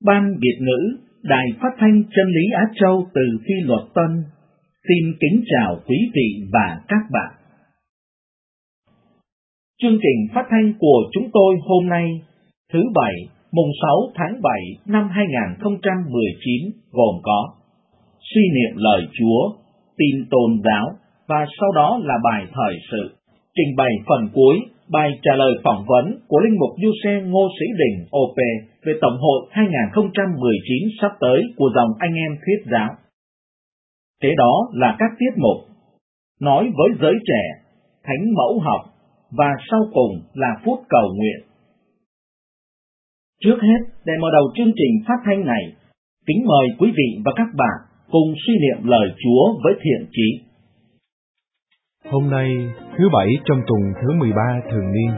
Ban Việt ngữ, Đài Phát thanh Chân lý Á Châu từ Phi Luật Tân, xin kính chào quý vị và các bạn. Chương trình phát thanh của chúng tôi hôm nay, thứ Bảy, mùng 6 tháng 7 năm 2019 gồm có suy niệm lời Chúa, tin tôn giáo và sau đó là bài thời sự. Trình bày phần cuối, bài trả lời phỏng vấn của Linh mục Giuse Ngô Sĩ Đình OP về Tổng hội 2019 sắp tới của dòng anh em Thuyết giáo. Kế đó là các tiết mục nói với giới trẻ, thánh mẫu học và sau cùng là phút cầu nguyện. Trước hết, để mở đầu chương trình phát thanh này, kính mời quý vị và các bạn cùng suy niệm lời Chúa với thiện chí. Hôm nay, thứ Bảy trong tuần thứ 13 thường niên.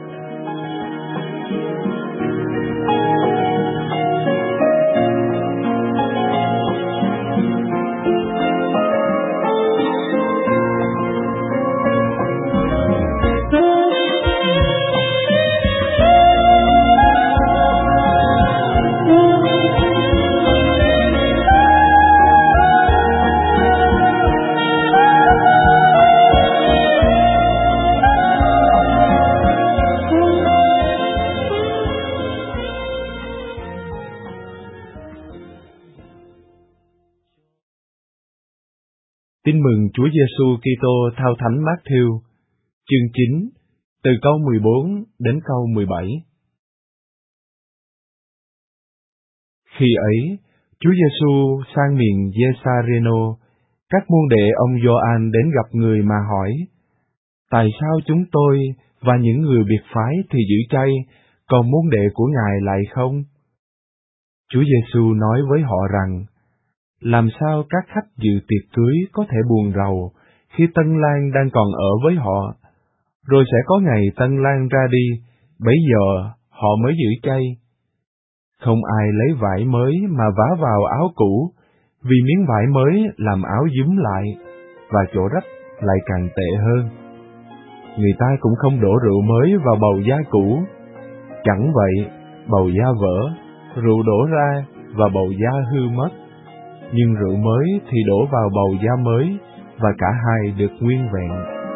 Tin mừng Chúa Giêsu Kitô theo Thánh Mát-thiêu, chương 9, từ câu 14 đến câu 17. Khi ấy, Chúa Giêsu sang miền Giê-sa-rê-nô, các môn đệ ông Gioan đến gặp người mà hỏi: Tại sao chúng tôi và những người biệt phái thì giữ chay, còn môn đệ của Ngài lại không? Chúa Giêsu nói với họ rằng: Làm sao các khách dự tiệc cưới có thể buồn rầu khi tân lang đang còn ở với họ, rồi sẽ có ngày tân lang ra đi, bấy giờ họ mới giữ chay. Không ai lấy vải mới mà vá vào áo cũ, vì miếng vải mới làm áo dúm lại, và chỗ rách lại càng tệ hơn. Người ta cũng không đổ rượu mới vào bầu da cũ. Chẳng vậy, bầu da vỡ, rượu đổ ra và bầu da hư mất. Nhưng rượu mới thì đổ vào bầu da mới, và cả hai được nguyên vẹn.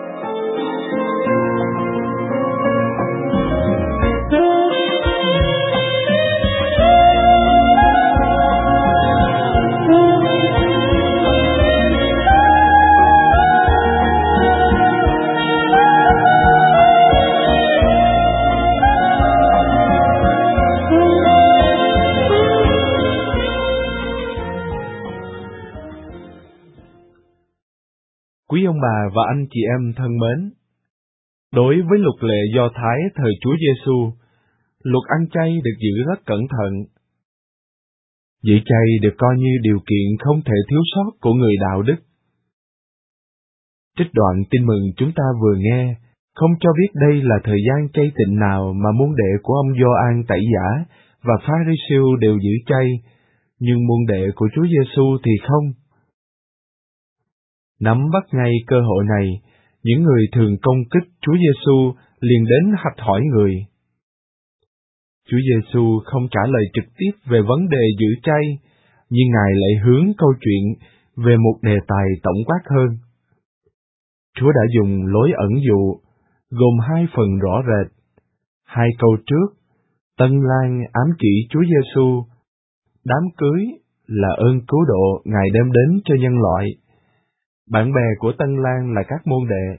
Quý ông bà và anh chị em thân mến, đối với luật lệ Do Thái thời Chúa Giêsu, luật ăn chay được giữ rất cẩn thận. Giữ chay được coi như điều kiện không thể thiếu sót của người đạo đức. Trích đoạn tin mừng chúng ta vừa nghe không cho biết đây là thời gian chay tịnh nào mà môn đệ của ông Gioan Tẩy Giả và Pha-ri-siêu đều giữ chay, nhưng môn đệ của Chúa Giêsu thì không. Nắm bắt ngay cơ hội này, những người thường công kích Chúa Giêsu liền đến hạch hỏi người. Chúa Giêsu không trả lời trực tiếp về vấn đề giữ chay, nhưng Ngài lại hướng câu chuyện về một đề tài tổng quát hơn. Chúa đã dùng lối ẩn dụ, gồm hai phần rõ rệt. Hai câu trước, tân lang ám chỉ Chúa Giêsu, đám cưới là ơn cứu độ Ngài đem đến cho nhân loại. Bạn bè của tân lang là các môn đệ.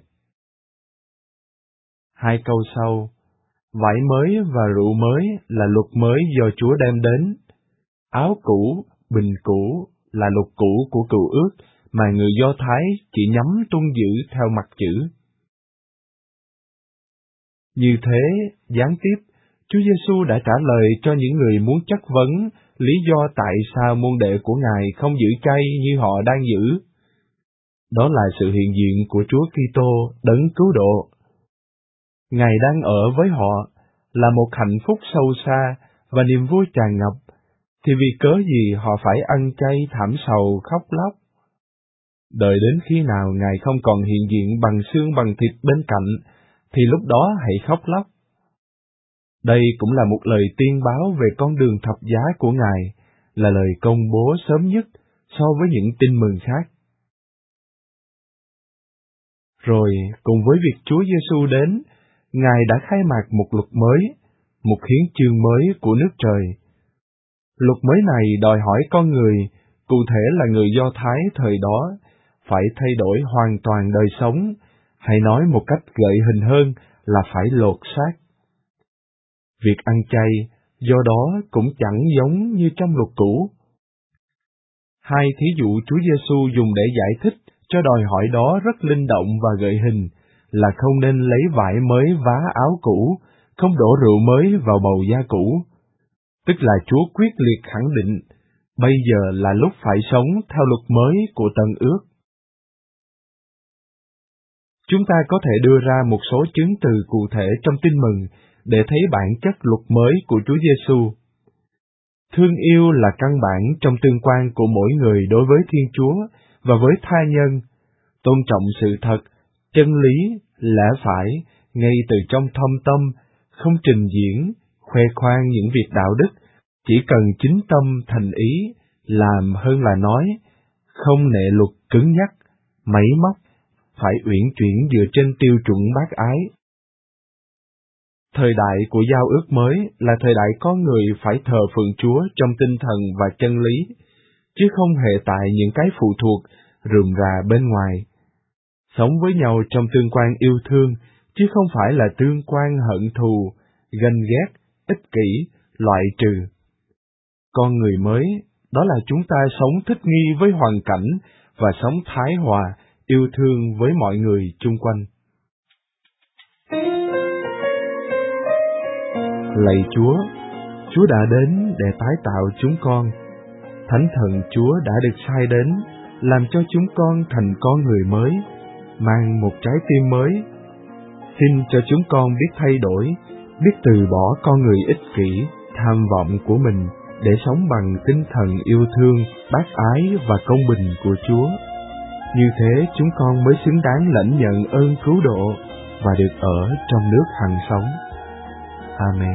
Hai câu sau, vải mới và rượu mới là luật mới do Chúa đem đến. Áo cũ, bình cũ là luật cũ của cựu ước mà người Do Thái chỉ nhắm tuân giữ theo mặt chữ. Như thế, gián tiếp, Chúa Giêsu đã trả lời cho những người muốn chất vấn lý do tại sao môn đệ của Ngài không giữ chay như họ đang giữ. Đó là sự hiện diện của Chúa Kitô đấng cứu độ. Ngài đang ở với họ là một hạnh phúc sâu xa và niềm vui tràn ngập, thì vì cớ gì họ phải ăn chay thảm sầu khóc lóc? Đợi đến khi nào Ngài không còn hiện diện bằng xương bằng thịt bên cạnh, thì lúc đó hãy khóc lóc. Đây cũng là một lời tiên báo về con đường thập giá của Ngài, là lời công bố sớm nhất so với những tin mừng khác. Rồi, cùng với việc Chúa Giêsu đến, Ngài đã khai mạc một luật mới, một hiến chương mới của nước trời. Luật mới này đòi hỏi con người, cụ thể là người Do Thái thời đó, phải thay đổi hoàn toàn đời sống, hay nói một cách gợi hình hơn là phải lột xác. Việc ăn chay, do đó cũng chẳng giống như trong luật cũ. Hai thí dụ Chúa Giêsu dùng để giải thích cho đòi hỏi đó rất linh động và gợi hình, là không nên lấy vải mới vá áo cũ, không đổ rượu mới vào bầu da cũ. Tức là Chúa quyết liệt khẳng định, bây giờ là lúc phải sống theo luật mới của Tân Ước. Chúng ta có thể đưa ra một số chứng từ cụ thể trong Tin Mừng để thấy bản chất luật mới của Chúa Giêsu. Thương yêu là căn bản trong tương quan của mỗi người đối với Thiên Chúa và với tha nhân, tôn trọng sự thật, chân lý, lẽ phải, ngay từ trong thâm tâm, không trình diễn, khoe khoang những việc đạo đức, chỉ cần chính tâm thành ý, làm hơn là nói, không nệ luật cứng nhắc, máy móc, phải uyển chuyển dựa trên tiêu chuẩn bác ái. Thời đại của giao ước mới là thời đại con người phải thờ phượng Chúa trong tinh thần và chân lý, chứ không hề tại những cái phụ thuộc, rườm rà bên ngoài. Sống với nhau trong tương quan yêu thương, chứ không phải là tương quan hận thù, ganh ghét, ích kỷ, loại trừ. Con người mới, đó là chúng ta sống thích nghi với hoàn cảnh và sống thái hòa, yêu thương với mọi người chung quanh. Lạy Chúa đã đến để tái tạo chúng con. Thánh thần Chúa đã được sai đến, làm cho chúng con thành con người mới, mang một trái tim mới. Xin cho chúng con biết thay đổi, biết từ bỏ con người ích kỷ, tham vọng của mình, để sống bằng tinh thần yêu thương, bác ái và công bình của Chúa. Như thế chúng con mới xứng đáng lãnh nhận ơn cứu độ và được ở trong nước hằng sống. Amen.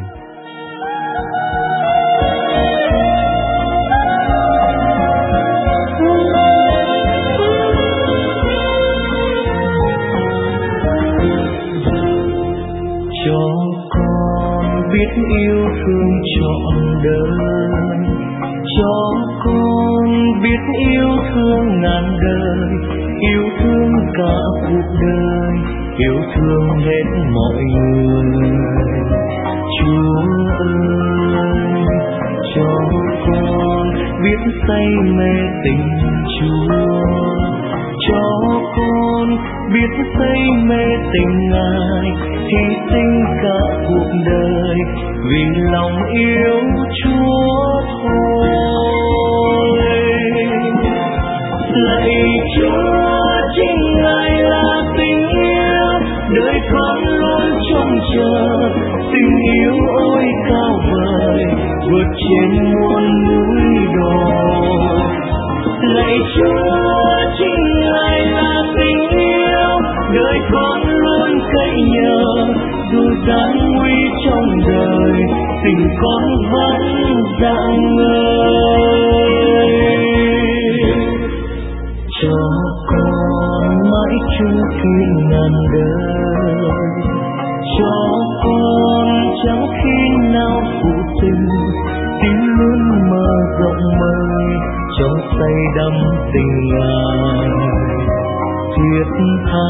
Cho con biết yêu thương trọn đời, cho con biết yêu thương ngàn đời, yêu thương cả cuộc đời, yêu thương hết mọi người. Chúa ơi, cho con biết say mê tình Chúa, cho con biết say mê tình Ngài, hy sinh cả cuộc đời vì lòng yêu Chúa thôi. Lạy Chúa, chính Ngài là tình yêu, đời con luôn trông chờ, tình yêu ôi cao vời, vượt trên muôn núi đồi. Lạy Chúa, chính Ngài là tình yêu, đời con luôn cậy nhờ, dù gian nguy trong đời, tình con vẫn rạng ngời. Cho con mãi chung kiên ngàn đời, cho con chẳng khi nào phụ tình, tim luôn mở rộng mời, cho say đắm tình Ngài thiết tha.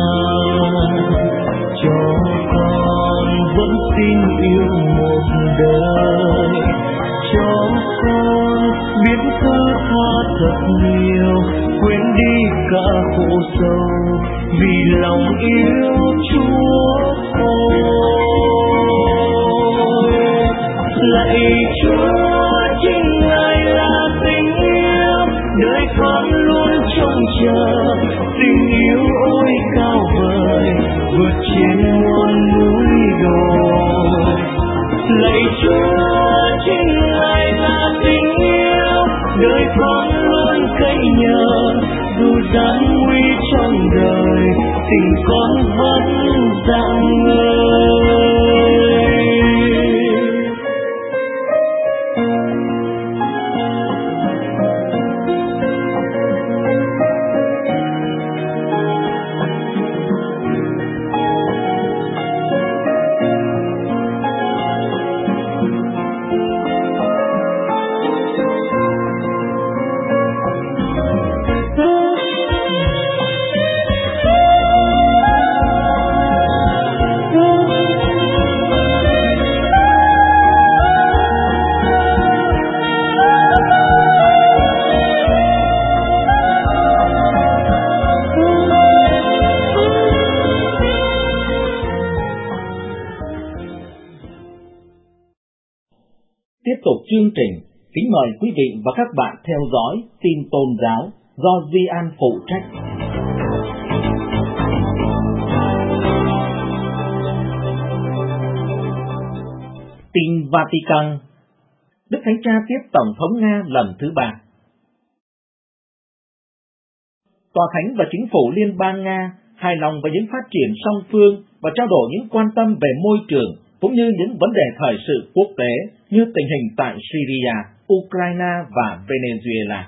Cho con vẫn xin yêu một đời, cho con biết thứ tha thật nhiều, quên đi cả khổ sầu vì lòng yêu Chúa thôi. Lạy Chúa, chính Ngài là tình yêu, đời con luôn trông chờ, tình yêu ôi cao vời, vượt trên muôn núi đồi. Lạy Chúa, chính Ngài là tình yêu, đời con luôn cậy nhờ, dù gian nguy trong đời, tình con vẫn rạng ngời. tục chương trình, kính mời quý vị và các bạn theo dõi tin tôn giáo do Duy An phụ trách. Tin Vatican. Đức Thánh Cha tiếp Tổng thống Nga lần thứ 3. Tòa Thánh và Chính phủ Liên bang Nga hài lòng với những phát triển song phương và trao đổi những quan tâm về môi trường cũng như những vấn đề thời sự quốc tế như tình hình tại Syria, Ukraine và Venezuela.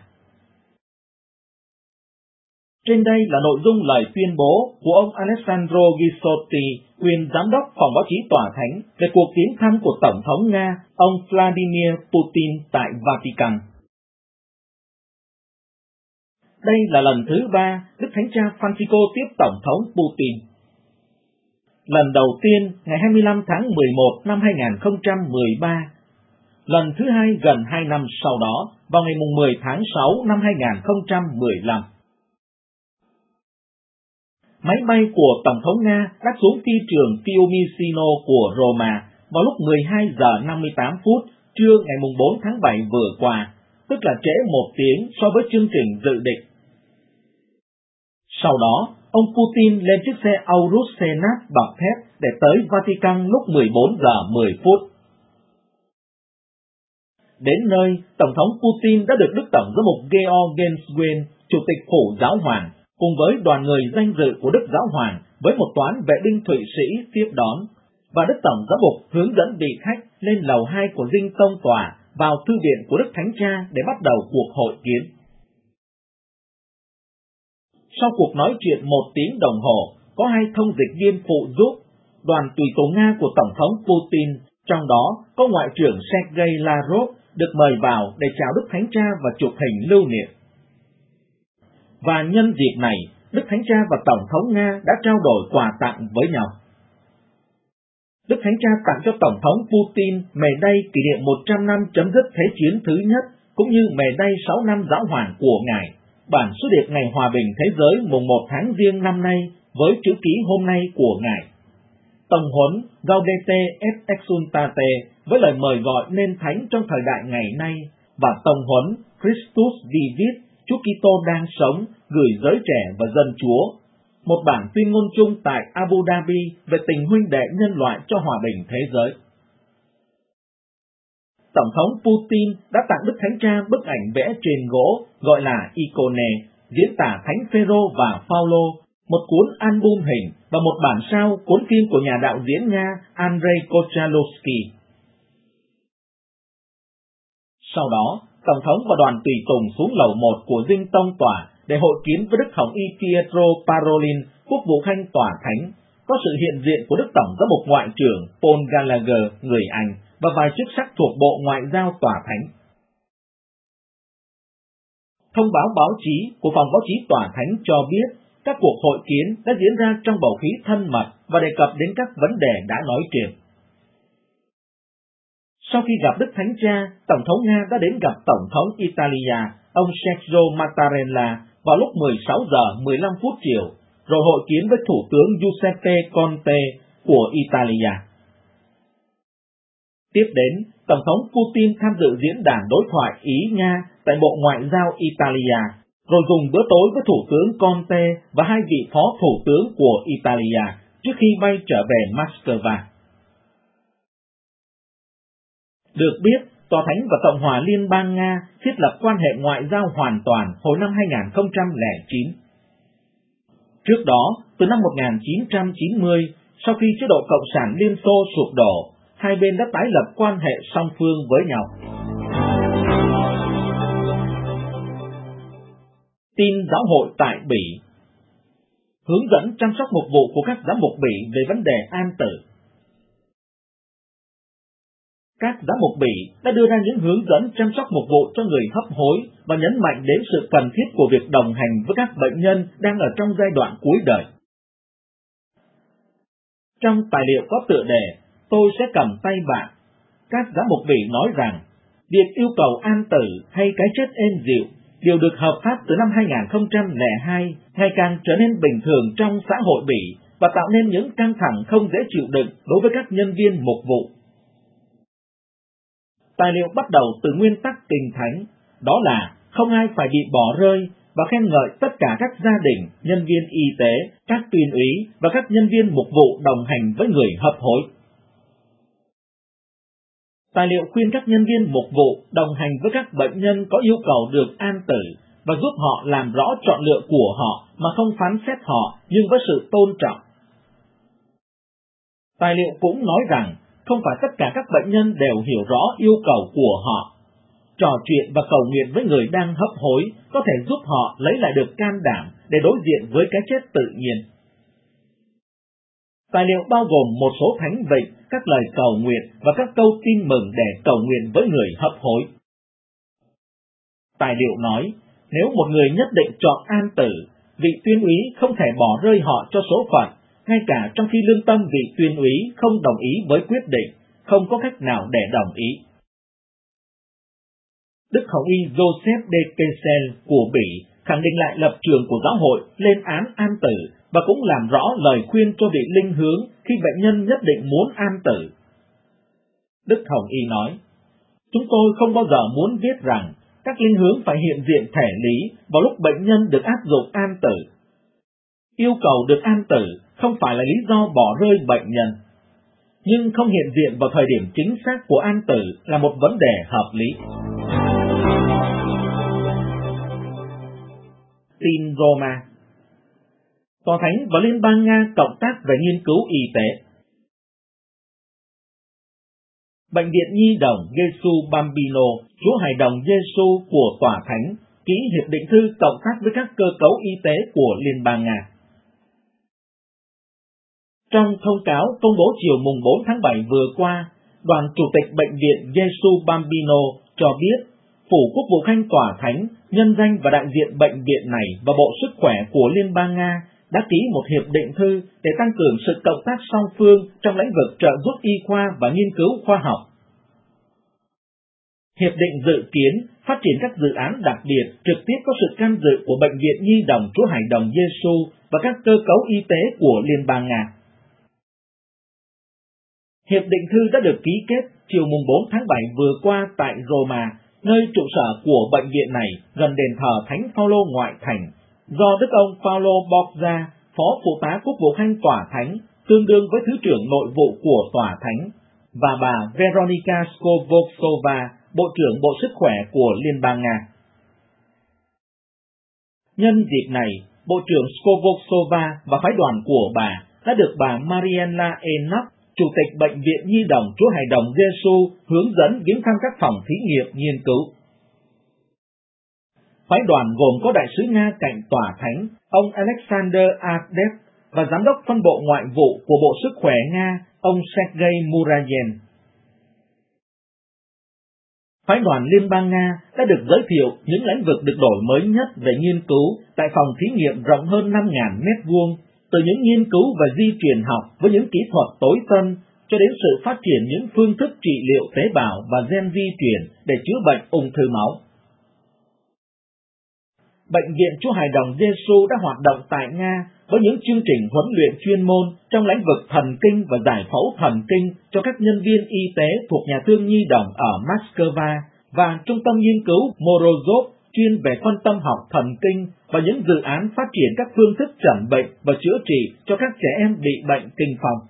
Trên đây là nội dung lời tuyên bố của ông Alessandro Ghisotti, quyền giám đốc phòng báo chí Tòa Thánh về cuộc viếng thăm của Tổng thống Nga, ông Vladimir Putin tại Vatican. Đây là lần thứ 3 Đức Thánh Cha Francisco tiếp Tổng thống Putin. Lần đầu tiên ngày 25 tháng 11 năm 2013, lần thứ 2 gần 2 năm sau đó vào ngày 10 tháng 6 năm 2015. Máy bay của Tổng thống Nga đã xuống phi trường Fiumicino của Roma vào lúc 12 giờ 58 phút trưa ngày 4 tháng 7 vừa qua, tức là trễ 1 tiếng so với chương trình dự định. Sau đó, ông Putin lên chiếc xe Aurus Senat bọc thép để tới Vatican lúc 14 giờ 10 phút. Đến nơi, Tổng thống Putin đã được Đức Tổng giám mục Georg Genswein, Chủ tịch Phủ Giáo hoàng, cùng với đoàn người danh dự của Đức Giáo hoàng với một toán vệ binh Thụy Sĩ tiếp đón, và Đức Tổng giám mục hướng dẫn vị khách lên lầu 2 của dinh tông tòa vào thư viện của Đức Thánh Cha để bắt đầu cuộc hội kiến. Sau cuộc nói chuyện 1 tiếng đồng hồ, có 2 thông dịch viên phụ giúp, đoàn tùy tùng Nga của Tổng thống Putin, trong đó có Ngoại trưởng Sergei Lavrov, được mời vào để chào Đức Thánh Cha và chụp hình lưu niệm. Và nhân dịp này, Đức Thánh Cha và Tổng thống Nga đã trao đổi quà tặng với nhau. Đức Thánh Cha tặng cho Tổng thống Putin mề đay kỷ niệm 100 năm chấm dứt Thế chiến thứ nhất, cũng như mề đay 6 năm giáo hoàng của Ngài, bản sứ điệp Ngày Hòa bình Thế giới mùng 1 tháng Giêng năm nay với chữ ký hôm nay của Ngài. Tông huấn Gaudete et Exsultate với lời mời gọi nên thánh trong thời đại ngày nay, và tông huấn Christus Vivit, Chúa Kitô đang sống, gửi giới trẻ và dân Chúa, một bản tuyên ngôn chung tại Abu Dhabi về tình huynh đệ nhân loại cho hòa bình thế giới. Tổng thống Putin đã tặng Đức Thánh Cha bức ảnh vẽ trên gỗ gọi là icone, diễn tả Thánh Phêrô và Phaolô, một cuốn album hình và một bản sao cuốn phim của nhà đạo diễn Nga Andrei Konchalovsky. Sau đó, Tổng thống và đoàn tùy tùng xuống lầu 1 của dinh tông tòa để hội kiến với Đức Hồng Y Pietro Parolin, quốc vụ khanh Tòa Thánh, có sự hiện diện của Đức Tổng giám mục Ngoại trưởng Paul Gallagher, người Anh, và vài chức sắc thuộc Bộ Ngoại giao Tòa Thánh. Thông báo báo chí của Phòng báo chí Tòa Thánh cho biết các cuộc hội kiến đã diễn ra trong bầu khí thân mật và đề cập đến các vấn đề đã nói trên. Sau khi gặp Đức Thánh Cha, Tổng thống Nga đã đến gặp Tổng thống Italia, ông Sergio Mattarella, vào lúc 16 giờ 15 phút chiều, rồi hội kiến với Thủ tướng Giuseppe Conte của Italia. Tiếp đến, Tổng thống Putin tham dự diễn đàn đối thoại Ý-Nga tại Bộ Ngoại giao Italia, rồi dùng bữa tối với Thủ tướng Conte và 2 vị phó Thủ tướng của Italia trước khi bay trở về Moscow. Được biết, Tòa Thánh và Cộng hòa Liên bang Nga thiết lập quan hệ ngoại giao hoàn toàn hồi năm 2009. Trước đó, từ năm 1990, sau khi chế độ Cộng sản Liên Xô sụp đổ, hai bên đã tái lập quan hệ song phương với nhau. Tin giáo hội tại Bỉ. Hướng dẫn chăm sóc mục vụ của các giám mục Bỉ về vấn đề an tử. Các giám mục Bỉ đã đưa ra những hướng dẫn chăm sóc mục vụ cho người hấp hối và nhấn mạnh đến sự cần thiết của việc đồng hành với các bệnh nhân đang ở trong giai đoạn cuối đời. Trong tài liệu có tựa đề "Tôi sẽ cầm tay bạn", các giám mục Bỉ nói rằng việc yêu cầu an tử hay cái chết êm dịu đều được hợp pháp từ năm 2002, ngày càng trở nên bình thường trong xã hội Bỉ và tạo nên những căng thẳng không dễ chịu đựng đối với các nhân viên mục vụ. Tài liệu bắt đầu từ nguyên tắc Kinh Thánh, đó là không ai phải bị bỏ rơi, và khen ngợi tất cả các gia đình, nhân viên y tế, các tuyên úy và các nhân viên mục vụ đồng hành với người hấp hối. Tài liệu khuyên các nhân viên mục vụ đồng hành với các bệnh nhân có yêu cầu được an tử và giúp họ làm rõ chọn lựa của họ mà không phán xét họ nhưng với sự tôn trọng. Tài liệu cũng nói rằng không phải tất cả các bệnh nhân đều hiểu rõ yêu cầu của họ. Trò chuyện và cầu nguyện với người đang hấp hối có thể giúp họ lấy lại được can đảm để đối diện với cái chết tự nhiên. Tài liệu bao gồm một số thánh vịnh, các lời cầu nguyện và các câu tin mừng để cầu nguyện với người hấp hối. Tài liệu nói, nếu một người nhất định chọn an tử, vị tuyên úy không thể bỏ rơi họ cho số phận, ngay cả trong khi lương tâm vị tuyên úy không đồng ý với quyết định, không có cách nào để đồng ý. Đức Hồng y Joseph de Kessel của Bỉ khẳng định lại lập trường của giáo hội lên án an tử và cũng làm rõ lời khuyên cho vị linh hướng khi bệnh nhân nhất định muốn an tử. Đức Hồng y nói, chúng tôi không bao giờ muốn viết rằng các linh hướng phải hiện diện thể lý vào lúc bệnh nhân được áp dụng an tử. Yêu cầu được an tử không phải là lý do bỏ rơi bệnh nhân, nhưng không hiện diện vào thời điểm chính xác của an tử là một vấn đề hợp lý. Tin Roma. Tòa Thánh và Liên bang Nga cộng tác về nghiên cứu y tế. Bệnh viện Nhi đồng Gesù Bambino, Chúa Hài đồng Giêsu của Tòa Thánh ký hiệp định thư cộng tác với các cơ cấu y tế của Liên bang Nga. Trong thông cáo công bố chiều mùng 4 tháng 7 vừa qua, đoàn chủ tịch Bệnh viện Gesù Bambino cho biết Phủ Quốc vụ Khanh Tòa Thánh, nhân danh và đại diện bệnh viện này và Bộ Sức khỏe của Liên bang Nga đã ký một hiệp định thư để tăng cường sự cộng tác song phương trong lĩnh vực trợ giúp y khoa và nghiên cứu khoa học. Hiệp định dự kiến phát triển các dự án đặc biệt trực tiếp có sự tham dự của Bệnh viện Nhi đồng Chúa Hài đồng Giêsu và các cơ cấu y tế của Liên bang Nga. Hiệp định thư đã được ký kết chiều mùng 4 tháng 7 vừa qua tại Roma, nơi trụ sở của bệnh viện này gần đền thờ Thánh Phaolô ngoại thành, do Đức ông Phaolô Bogza, Phó Phụ tá Quốc vụ Khanh Tòa Thánh, tương đương với Thứ trưởng Nội vụ của Tòa Thánh, và bà Veronika Skovosova, Bộ trưởng Bộ Sức khỏe của Liên bang Nga. Nhân dịp này, Bộ trưởng Skovosova và phái đoàn của bà đã được bà Marianna Enoch, Chủ tịch Bệnh viện Nhi đồng Chúa Hài đồng Giêsu hướng dẫn viếng thăm các phòng thí nghiệm nghiên cứu. Phái đoàn gồm có đại sứ Nga cạnh Tòa Thánh, ông Alexander Ardev, và giám đốc phân bộ ngoại vụ của Bộ Sức khỏe Nga, ông Sergei Murayen. Phái đoàn Liên bang Nga đã được giới thiệu những lĩnh vực được đổi mới nhất về nghiên cứu tại phòng thí nghiệm rộng hơn 5.000 m2, từ những nghiên cứu về di truyền học với những kỹ thuật tối tân cho đến sự phát triển những phương thức trị liệu tế bào và gen di truyền để chữa bệnh ung thư máu. Bệnh viện Chúa Hài đồng Giêsu đã hoạt động tại Nga với những chương trình huấn luyện chuyên môn trong lĩnh vực thần kinh và giải phẫu thần kinh cho các nhân viên y tế thuộc nhà thương nhi đồng ở Moscow và Trung tâm nghiên cứu Morozov chuyên về phân tâm học thần kinh và những dự án phát triển các phương thức chẩn bệnh và chữa trị cho các trẻ em bị bệnh kinh phong.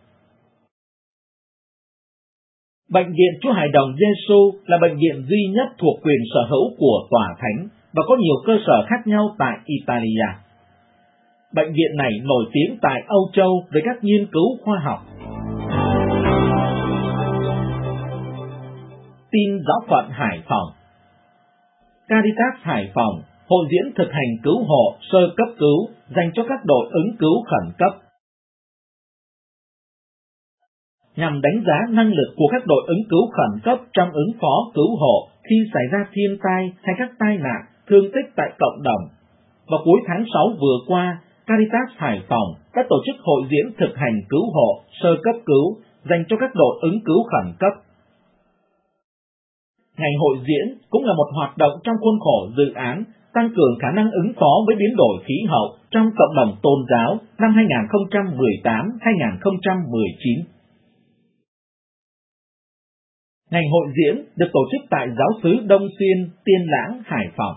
Bệnh viện Chúa Hài đồng Giêsu là bệnh viện duy nhất thuộc quyền sở hữu của Tòa Thánh và có nhiều cơ sở khác nhau tại Italia. Bệnh viện này nổi tiếng tại Âu Châu về các nghiên cứu khoa học. Tin giáo phận Hải Phòng. Caritas Hải Phòng hội diễn thực hành cứu hộ sơ cấp cứu dành cho các đội ứng cứu khẩn cấp. Nhằm đánh giá năng lực của các đội ứng cứu khẩn cấp trong ứng phó cứu hộ khi xảy ra thiên tai hay các tai nạn, thương tích tại cộng đồng. Vào cuối tháng 6 vừa qua, Caritas Hải Phòng đã tổ chức hội diễn thực hành cứu hộ sơ cấp cứu dành cho các đội ứng cứu khẩn cấp. Ngày hội diễn cũng là một hoạt động trong khuôn khổ dự án tăng cường khả năng ứng phó với biến đổi khí hậu trong cộng đồng tôn giáo năm 2018-2019. Ngày hội diễn được tổ chức tại giáo xứ Đông Xuyên, Tiên Lãng, Hải Phòng.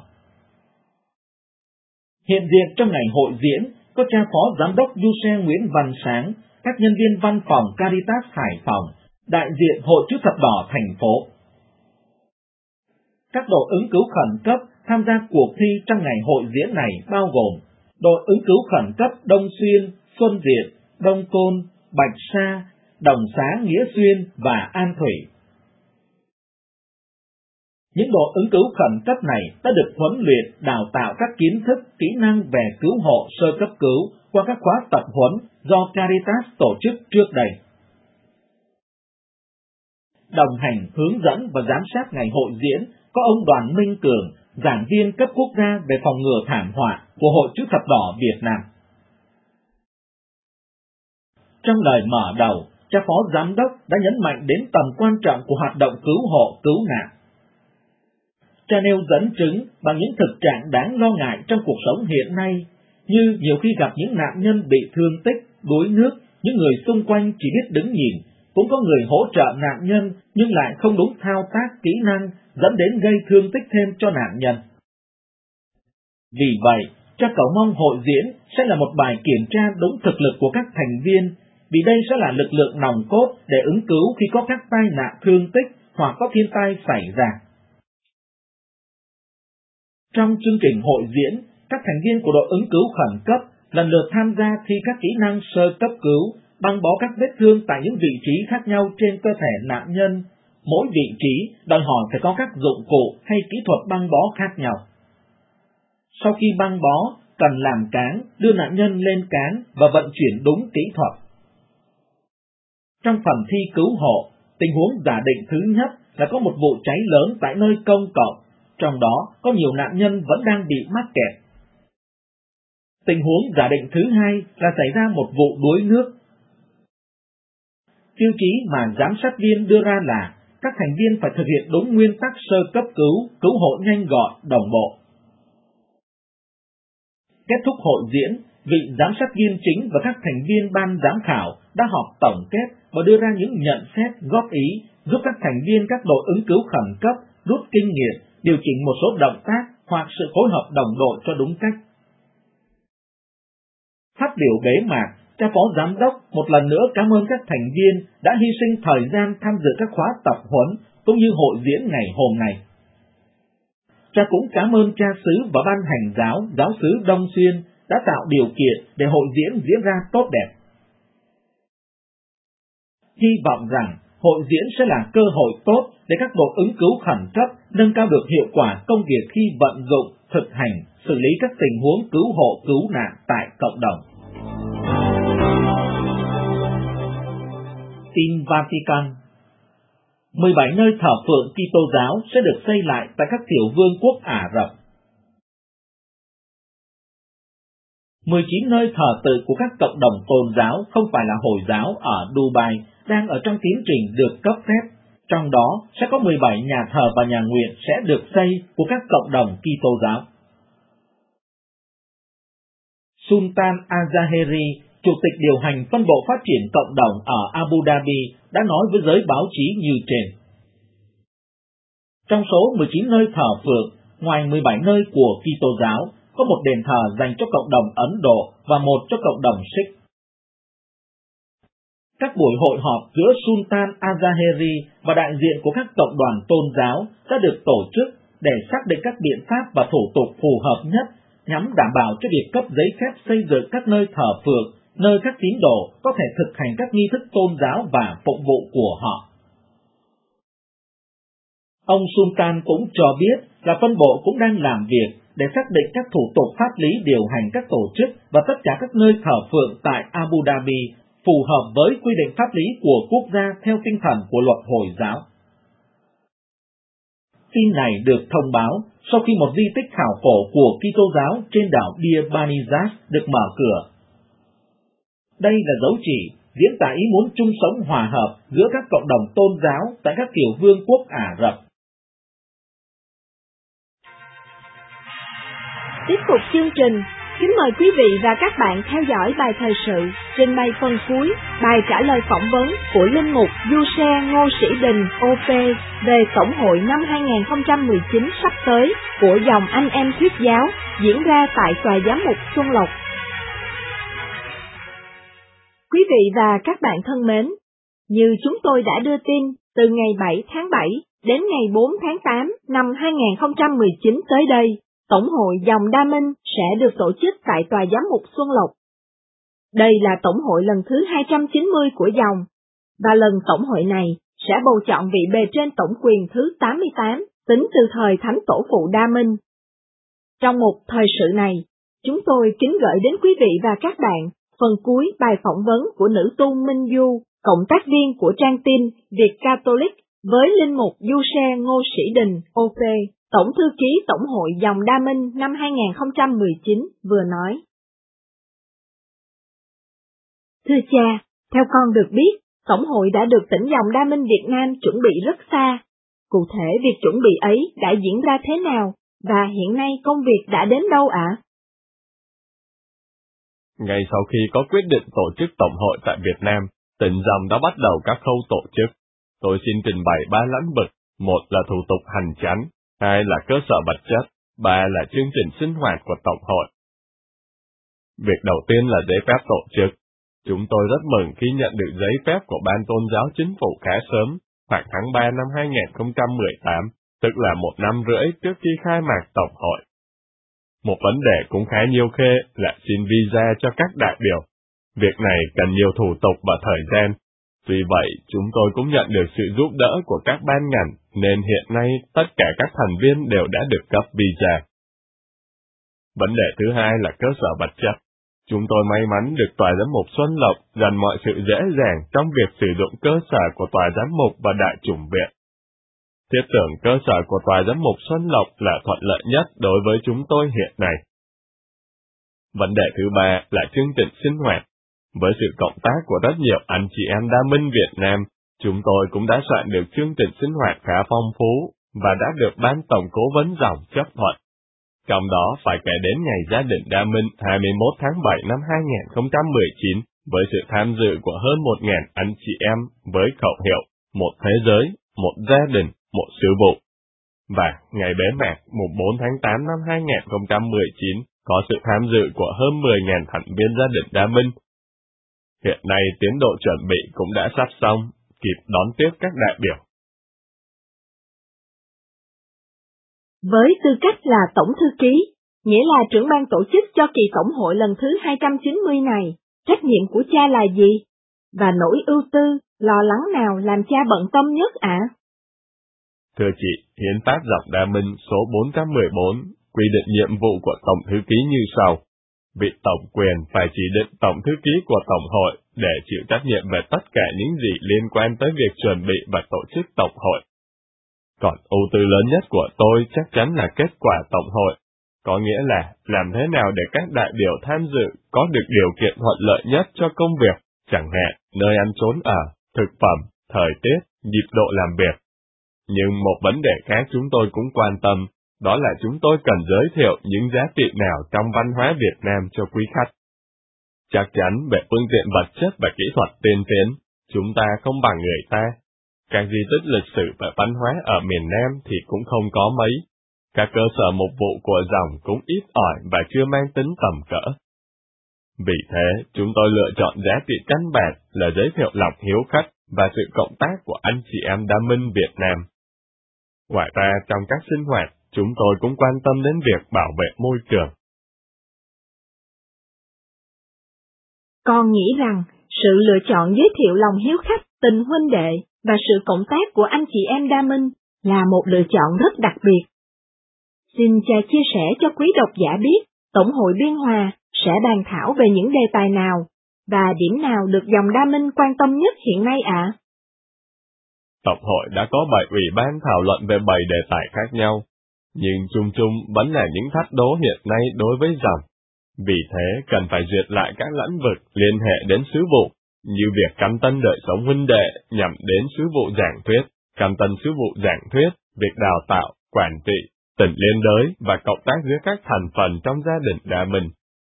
Hiện diện trong ngày hội diễn có cha phó giám đốc Du Xe Nguyễn Văn Sáng, các nhân viên văn phòng Caritas Hải Phòng, đại diện Hội Chữ Thập Đỏ thành phố. Các đội ứng cứu khẩn cấp tham gia cuộc thi trong ngày hội diễn này bao gồm đội ứng cứu khẩn cấp Đông Xuyên, Xuân Diệt, Đông Côn, Bạch Sa, Đồng Xá, Nghĩa Xuyên và An Thủy. Những đội ứng cứu khẩn cấp này đã được huấn luyện, đào tạo các kiến thức, kỹ năng về cứu hộ sơ cấp cứu qua các khóa tập huấn do Caritas tổ chức trước đây. Đồng hành, hướng dẫn và giám sát ngày hội diễn có ông Đoàn Minh Cường, giảng viên cấp quốc gia về phòng ngừa thảm họa của Hội Chữ Thập Đỏ Việt Nam. Trong lời mở đầu, cha phó giám đốc đã nhấn mạnh đến tầm quan trọng của hoạt động cứu hộ, cứu nạn. Cha nêu dẫn chứng bằng những thực trạng đáng lo ngại trong cuộc sống hiện nay, như nhiều khi gặp những nạn nhân bị thương tích, đuối nước, những người xung quanh chỉ biết đứng nhìn, cũng có người hỗ trợ nạn nhân nhưng lại không đúng thao tác kỹ năng, dẫn đến gây thương tích thêm cho nạn nhân. Vì vậy, cha cầu mong hội diễn sẽ là một bài kiểm tra đúng thực lực của các thành viên, vì đây sẽ là lực lượng nòng cốt để ứng cứu khi có các tai nạn thương tích hoặc có thiên tai xảy ra. Trong chương trình hội diễn, các thành viên của đội ứng cứu khẩn cấp lần lượt tham gia thi các kỹ năng sơ cấp cứu, băng bó các vết thương tại những vị trí khác nhau trên cơ thể nạn nhân. Mỗi vị trí đòi hỏi phải có các dụng cụ hay kỹ thuật băng bó khác nhau. Sau khi băng bó, cần làm cáng, đưa nạn nhân lên cáng và vận chuyển đúng kỹ thuật. Trong phần thi cứu hộ, tình huống giả định thứ nhất là có một vụ cháy lớn tại nơi công cộng, trong đó có nhiều nạn nhân vẫn đang bị mắc kẹt. Tình huống giả định thứ hai là xảy ra một vụ đuối nước. Tiêu chí mà giám sát viên đưa ra là các thành viên phải thực hiện đúng nguyên tắc sơ cấp cứu, cứu hộ nhanh gọn, đồng bộ. Kết thúc hội diễn, vị giám sát viên chính và các thành viên ban giám khảo đã họp tổng kết và đưa ra những nhận xét, góp ý, giúp các thành viên các đội ứng cứu khẩn cấp rút kinh nghiệm, điều chỉnh một số động tác hoặc sự phối hợp đồng đội cho đúng cách. Phát biểu bế mạc, cha phó giám đốc một lần nữa cảm ơn các thành viên đã hy sinh thời gian tham dự các khóa tập huấn cũng như hội diễn ngày hôm nay. Cha cũng cảm ơn cha xứ và ban hành giáo xứ Đông Xuyên đã tạo điều kiện để hội diễn diễn ra tốt đẹp. Hy vọng rằng hội diễn sẽ là cơ hội tốt để các đội ứng cứu khẩn cấp nâng cao được hiệu quả công việc khi vận dụng, thực hành, xử lý các tình huống cứu hộ cứu nạn tại cộng đồng. Tin Vatican. 17 nơi thờ phượng Kitô giáo sẽ được xây lại tại các tiểu vương quốc Ả Rập. 19 nơi thờ tự của các cộng đồng tôn giáo không phải là Hồi giáo ở Dubai đang ở trong tiến trình được cấp phép. Trong đó sẽ có 17 nhà thờ và nhà nguyện sẽ được xây của các cộng đồng Kitô giáo. Sultan Al-Zaheri, Chủ tịch điều hành phân bộ phát triển cộng đồng ở Abu Dhabi, đã nói với giới báo chí như trên. Trong số 19 nơi thờ phượng, ngoài 17 nơi của Kitô giáo, có một đền thờ dành cho cộng đồng Ấn Độ và một cho cộng đồng Sikh. Các buổi hội họp giữa Sultan Al-Zaheri và đại diện của các cộng đoàn tôn giáo đã được tổ chức để xác định các biện pháp và thủ tục phù hợp nhất nhằm đảm bảo cho việc cấp giấy phép xây dựng các nơi thờ phượng, nơi các tín đồ có thể thực hành các nghi thức tôn giáo và phục vụ của họ. Ông Sultan cũng cho biết là phân bộ cũng đang làm việc để xác định các thủ tục pháp lý điều hành các tổ chức và tất cả các nơi thờ phượng tại Abu Dhabi phù hợp với quy định pháp lý của quốc gia theo tinh thần của luật Hồi giáo. Tin này được thông báo sau khi một di tích khảo cổ của Kitô giáo trên đảo Deir Banizas được mở cửa. Đây là dấu chỉ diễn tả ý muốn chung sống hòa hợp giữa các cộng đồng tôn giáo tại các tiểu vương quốc Ả Rập. Tiếp tục chương trình Kính mời quý vị và các bạn theo dõi bài thời sự trình bày phần cuối, bài trả lời phỏng vấn của Linh mục Du-xe Ngô Sĩ Đình OP về Tổng hội năm 2019 sắp tới của dòng anh em Thuyết giáo diễn ra tại Tòa Giám mục Xuân Lộc. Quý vị và các bạn thân mến, như chúng tôi đã đưa tin, từ ngày 7 tháng 7 đến ngày 4 tháng 8 năm 2019 tới đây, Tổng hội dòng Đa Minh sẽ được tổ chức tại Tòa Giám mục Xuân Lộc. Đây là Tổng hội lần thứ 290 của dòng, và lần Tổng hội này sẽ bầu chọn vị bề trên tổng quyền thứ 88, tính từ thời Thánh Tổ phụ Đa Minh. Trong một thời sự này, chúng tôi kính gửi đến quý vị và các bạn phần cuối bài phỏng vấn của nữ tu Minh Du, cộng tác viên của trang tin Việt Catholic với Linh mục Du-xe Ngô Sĩ Đình OP, Tổng thư ký Tổng hội dòng Đa Minh năm 2019 vừa nói. Thưa cha, theo con được biết, Tổng hội đã được tỉnh dòng Đa Minh Việt Nam chuẩn bị rất xa. Cụ thể việc chuẩn bị ấy đã diễn ra thế nào, và hiện nay công việc đã đến đâu ạ? Ngay sau khi có quyết định tổ chức Tổng hội tại Việt Nam, tỉnh dòng đã bắt đầu các khâu tổ chức. Tôi xin trình bày 3 lĩnh vực, một là thủ tục hành chánh, hai là cơ sở vật chất, ba là chương trình sinh hoạt của Tổng hội. Việc đầu tiên là giấy phép tổ chức. Chúng tôi rất mừng khi nhận được giấy phép của Ban Tôn giáo Chính phủ khá sớm, khoảng tháng 3 năm 2018, tức là 1 năm rưỡi trước khi khai mạc Tổng hội. Một vấn đề cũng khá nhiều khê là xin visa cho các đại biểu. Việc này cần nhiều thủ tục và thời gian. Tuy vậy, chúng tôi cũng nhận được sự giúp đỡ của các ban ngành, nên hiện nay tất cả các thành viên đều đã được cấp visa. Vấn đề thứ hai là cơ sở vật chất. Chúng tôi may mắn được Tòa Giám mục Xuân Lộc dành mọi sự dễ dàng trong việc sử dụng cơ sở của Tòa Giám mục và Đại chủng viện. Thiết tưởng cơ sở của Tòa Giám mục Xuân Lộc là thuận lợi nhất đối với chúng tôi hiện nay. Vấn đề thứ ba là chương trình sinh hoạt. Với sự cộng tác của rất nhiều anh chị em Đa Minh Việt Nam, chúng tôi cũng đã soạn được chương trình sinh hoạt khá phong phú và đã được Ban Tổng cố vấn dòng chấp thuận. Trong đó phải kể đến Ngày Gia đình Đa Minh 21 tháng 7 năm 2019 với sự tham dự của hơn 1.000 anh chị em với khẩu hiệu một thế giới, một gia đình, một sứ vụ. Và ngày bế mạc mùng 4 tháng 8 năm 2019 có sự tham dự của hơn 10.000 thành viên gia đình Đa Minh. Hiện nay tiến độ chuẩn bị cũng đã sắp xong, kịp đón tiếp các đại biểu. Với tư cách là Tổng thư ký, nghĩa là trưởng ban tổ chức cho kỳ Tổng hội lần thứ 290 này, trách nhiệm của cha là gì? Và nỗi ưu tư, lo lắng nào làm cha bận tâm nhất ạ? Thưa chị, Hiến pháp dòng Đa Minh số 414 quy định nhiệm vụ của Tổng thư ký như sau. Vị tổng quyền phải chỉ định Tổng thư ký của Tổng hội để chịu trách nhiệm về tất cả những gì liên quan tới việc chuẩn bị và tổ chức Tổng hội. Còn ưu tư lớn nhất của tôi chắc chắn là kết quả Tổng hội, có nghĩa là làm thế nào để các đại biểu tham dự có được điều kiện thuận lợi nhất cho công việc, chẳng hạn nơi ăn trốn ở, thực phẩm, thời tiết, nhịp độ làm việc. Nhưng một vấn đề khác chúng tôi cũng quan tâm, đó là chúng tôi cần giới thiệu những giá trị nào trong văn hóa Việt Nam cho quý khách. Chắc chắn về phương tiện vật chất và kỹ thuật tiên tiến, chúng ta không bằng người ta. Các di tích lịch sử và văn hóa ở miền Nam thì cũng không có mấy. Các cơ sở mục vụ của dòng cũng ít ỏi và chưa mang tính tầm cỡ. Vì thế, chúng tôi lựa chọn giá trị căn bản là giới thiệu lòng hiếu khách và sự cộng tác của anh chị em Đa Minh Việt Nam. Ngoài ra, trong các sinh hoạt, chúng tôi cũng quan tâm đến việc bảo vệ môi trường. Con nghĩ rằng, sự lựa chọn giới thiệu lòng hiếu khách, tình huynh đệ và sự cộng tác của anh chị em Đa Minh là một lựa chọn rất đặc biệt. Xin cha chia sẻ cho quý độc giả biết, Tổng hội Biên Hòa sẽ bàn thảo về những đề tài nào, và điểm nào được dòng Đa Minh quan tâm nhất hiện nay ạ? Tổng hội đã có 7 ủy ban thảo luận về 7 đề tài khác nhau, nhưng chung chung vẫn là những thách đố hiện nay đối với dòng. Vì thế, cần phải duyệt lại các lĩnh vực liên hệ đến sứ vụ, như việc căn tân đời sống huynh đệ nhằm đến sứ vụ giảng thuyết, căn tân sứ vụ giảng thuyết, việc đào tạo, quản trị, tỉnh liên đới và cộng tác giữa các thành phần trong gia đình Đa Minh.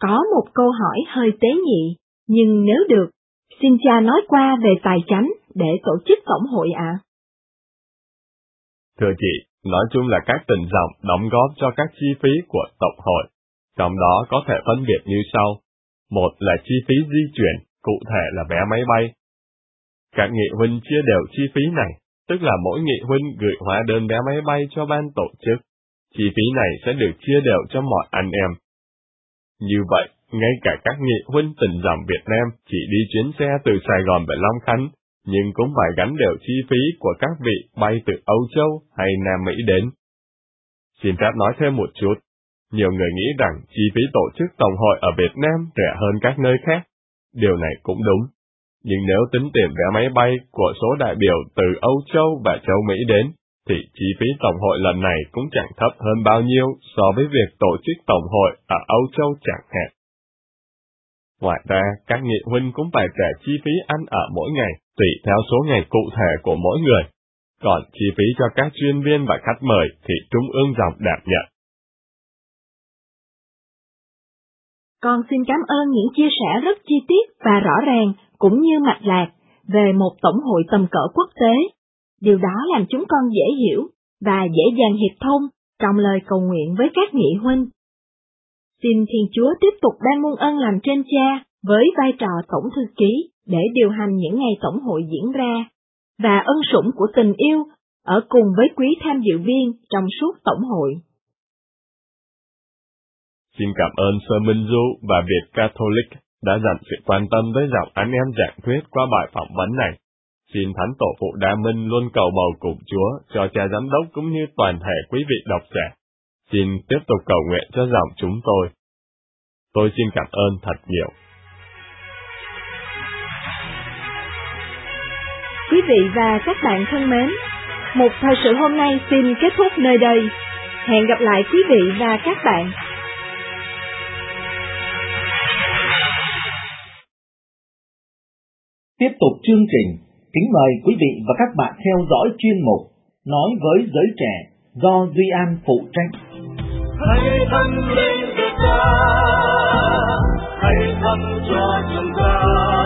Có một câu hỏi hơi tế nhị, nhưng nếu được, xin cha nói qua về tài chánh để tổ chức tổng hội ạ. Thưa chị, nói chung là các tình dòng đóng góp cho các chi phí của tổng hội. Trong đó có thể phân biệt như sau. Một là chi phí di chuyển, cụ thể là vé máy bay. Các nghị huynh chia đều chi phí này, tức là mỗi nghị huynh gửi hóa đơn vé máy bay cho ban tổ chức. Chi phí này sẽ được chia đều cho mọi anh em. Như vậy, ngay cả các nghị huynh tình dòng Việt Nam chỉ đi chuyến xe từ Sài Gòn về Long Khánh, nhưng cũng phải gánh đều chi phí của các vị bay từ Âu Châu hay Nam Mỹ đến. Xin phép nói thêm một chút. Nhiều người nghĩ rằng chi phí tổ chức tổng hội ở Việt Nam rẻ hơn các nơi khác. Điều này cũng đúng. Nhưng nếu tính tiền vé máy bay của số đại biểu từ Âu Châu và Châu Mỹ đến, thì chi phí tổng hội lần này cũng chẳng thấp hơn bao nhiêu so với việc tổ chức tổng hội ở Âu Châu chẳng hạn. Ngoài ra, các nghị huynh cũng phải trả chi phí ăn ở mỗi ngày, tùy theo số ngày cụ thể của mỗi người. Còn chi phí cho các chuyên viên và khách mời thì Trung ương dòng đảm nhận. Con xin cảm ơn những chia sẻ rất chi tiết và rõ ràng cũng như mạch lạc về một tổng hội tầm cỡ quốc tế. Điều đó làm chúng con dễ hiểu và dễ dàng hiệp thông trong lời cầu nguyện với các nghị huynh. Xin Thiên Chúa tiếp tục ban muôn ân làm trên cha với vai trò tổng thư ký để điều hành những ngày tổng hội diễn ra, và ân sủng của tình yêu ở cùng với quý tham dự viên trong suốt tổng hội. Xin cảm ơn Sơ Minh Du và Việt Catholic đã dành sự quan tâm tới dòng anh em giảng thuyết qua bài phỏng vấn này. Xin Thánh Tổ phụ Đa Minh luôn cầu bầu cùng Chúa cho cha giám đốc cũng như toàn thể quý vị độc giả. Xin tiếp tục cầu nguyện cho dòng chúng tôi. Tôi xin cảm ơn thật nhiều. Quý vị và các bạn thân mến, một thời sự hôm nay xin kết thúc nơi đây. Hẹn gặp lại quý vị và các bạn. Tiếp tục chương trình, kính mời quý vị và các bạn theo dõi chuyên mục Nói với giới trẻ do Duy An phụ trách. Hãy dâng lên cho Cha, hãy dâng cho chúng ta.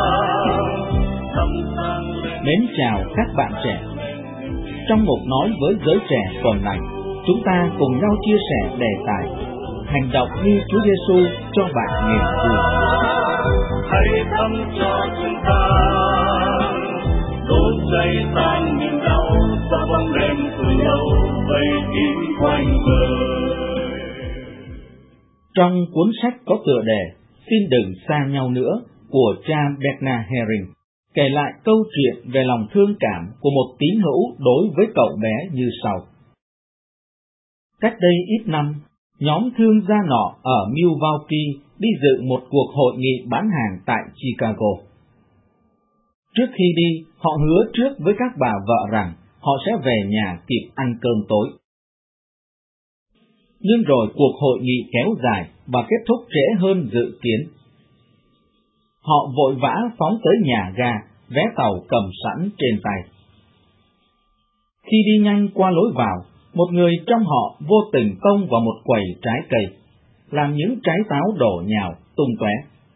Mến chào các bạn trẻ. Trong mục Nói với giới trẻ tuần này, chúng ta cùng nhau chia sẻ đề tài hành động như Chúa Giêsu cho bạn niềm vui. Hãy dâng cho chúng ta, đốt cháy tan niềm đau, và bóng đêm từ lâu vây kín quanh đời. Trong cuốn sách có tựa đề Xin đừng xa nhau nữa của cha Bernard Herring, kể lại câu chuyện về lòng thương cảm của một tín hữu đối với cậu bé như sau. Cách đây ít năm, nhóm thương gia nọ ở Milwaukee đi dự một cuộc hội nghị bán hàng tại Chicago. Trước khi đi, họ hứa trước với các bà vợ rằng họ sẽ về nhà kịp ăn cơm tối. Nhưng rồi cuộc hội nghị kéo dài và kết thúc trễ hơn dự kiến. Họ vội vã phóng tới nhà ga, vé tàu cầm sẵn trên tay. Khi đi nhanh qua lối vào, một người trong họ vô tình tông vào một quầy trái cây, làm những trái táo đổ nhào tung tóe.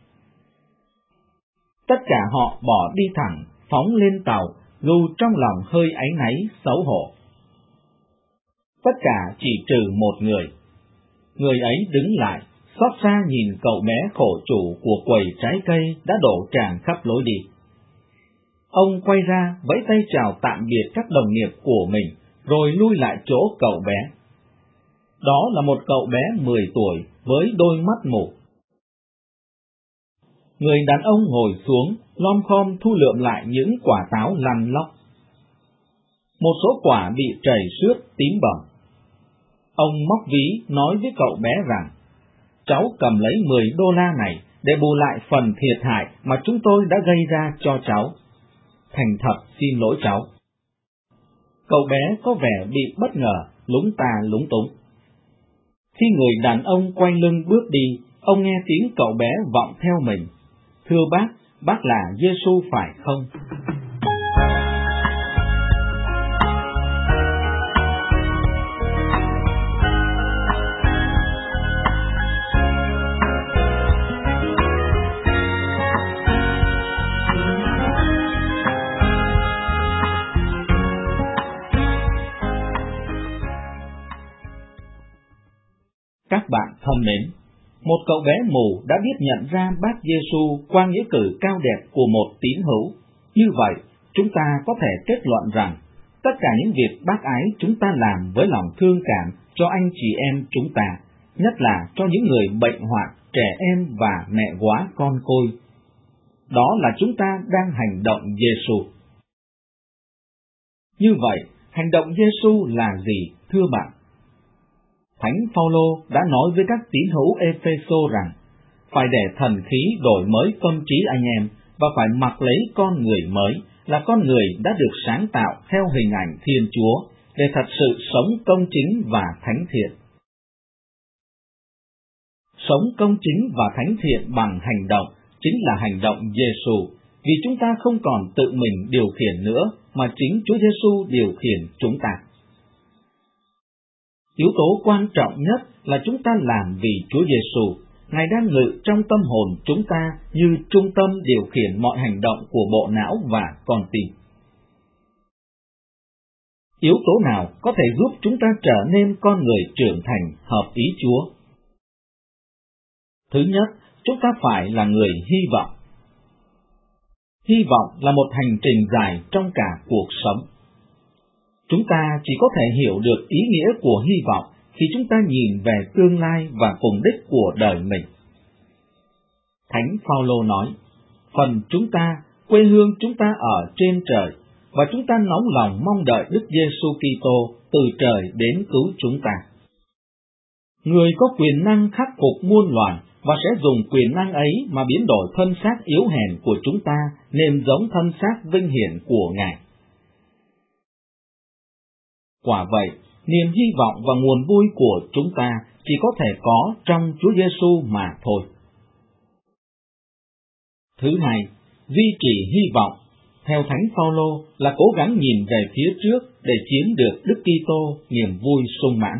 Tất cả họ bỏ đi thẳng, phóng lên tàu, dù trong lòng hơi áy náy xấu hổ. Tất cả chỉ trừ một người. Người ấy đứng lại, xót xa nhìn cậu bé khổ chủ của quầy trái cây đã đổ tràn khắp lối đi. Ông quay ra vẫy tay chào tạm biệt các đồng nghiệp của mình, rồi lui lại chỗ cậu bé. Đó là một cậu bé 10 tuổi với đôi mắt mù. Người đàn ông ngồi xuống, lom khom thu lượm lại những quả táo lăn lóc. Một số quả bị trầy xước tím bầm. Ông móc ví nói với cậu bé rằng, cháu cầm lấy 10 đô la này để bù lại phần thiệt hại mà chúng tôi đã gây ra cho cháu. Thành thật xin lỗi cháu. Cậu bé có vẻ bị bất ngờ, lúng ta lúng túng. Khi người đàn ông quay lưng bước đi, ông nghe tiếng cậu bé vọng theo mình. Thưa bác là Giêsu phải không? Các bạn thân mến, một cậu bé mù đã biết nhận ra bác Giêsu qua nghĩa cử cao đẹp của một tín hữu. Như vậy, chúng ta có thể kết luận rằng tất cả những việc bác ái chúng ta làm với lòng thương cảm cho anh chị em chúng ta, nhất là cho những người bệnh hoạn, trẻ em và mẹ góa con côi, đó là chúng ta đang hành động Giêsu. Như vậy, hành động Giêsu là gì, thưa bạn? Thánh Phaolô đã nói với các tín hữu Ê-phê-sô rằng phải để thần khí đổi mới tâm trí anh em và phải mặc lấy con người mới, là con người đã được sáng tạo theo hình ảnh Thiên Chúa để thật sự sống công chính và thánh thiện. Sống công chính và thánh thiện bằng hành động chính là hành động Giêsu, vì chúng ta không còn tự mình điều khiển nữa, mà chính Chúa Giêsu điều khiển chúng ta. Yếu tố quan trọng nhất là chúng ta làm vì Chúa Giêsu. Ngài đang ngự trong tâm hồn chúng ta như trung tâm điều khiển mọi hành động của bộ não và con tim. Yếu tố nào có thể giúp chúng ta trở nên con người trưởng thành hợp ý Chúa? Thứ nhất, chúng ta phải là người hy vọng. Hy vọng là một hành trình dài trong cả cuộc sống. Chúng ta chỉ có thể hiểu được ý nghĩa của hy vọng khi chúng ta nhìn về tương lai và cùng đích của đời mình. Thánh Phaolô nói, phần chúng ta, quê hương chúng ta ở trên trời, và chúng ta nóng lòng mong đợi Đức Giêsu Kitô từ trời đến cứu chúng ta. Người có quyền năng khắc phục muôn loài và sẽ dùng quyền năng ấy mà biến đổi thân xác yếu hèn của chúng ta nên giống thân xác vinh hiển của Ngài. Quả vậy, niềm hy vọng và nguồn vui của chúng ta chỉ có thể có trong Chúa Giêsu mà thôi. Thứ hai, duy trì hy vọng, theo Thánh Phaolô, là cố gắng nhìn về phía trước để chiếm được Đức Kitô niềm vui sung mãn.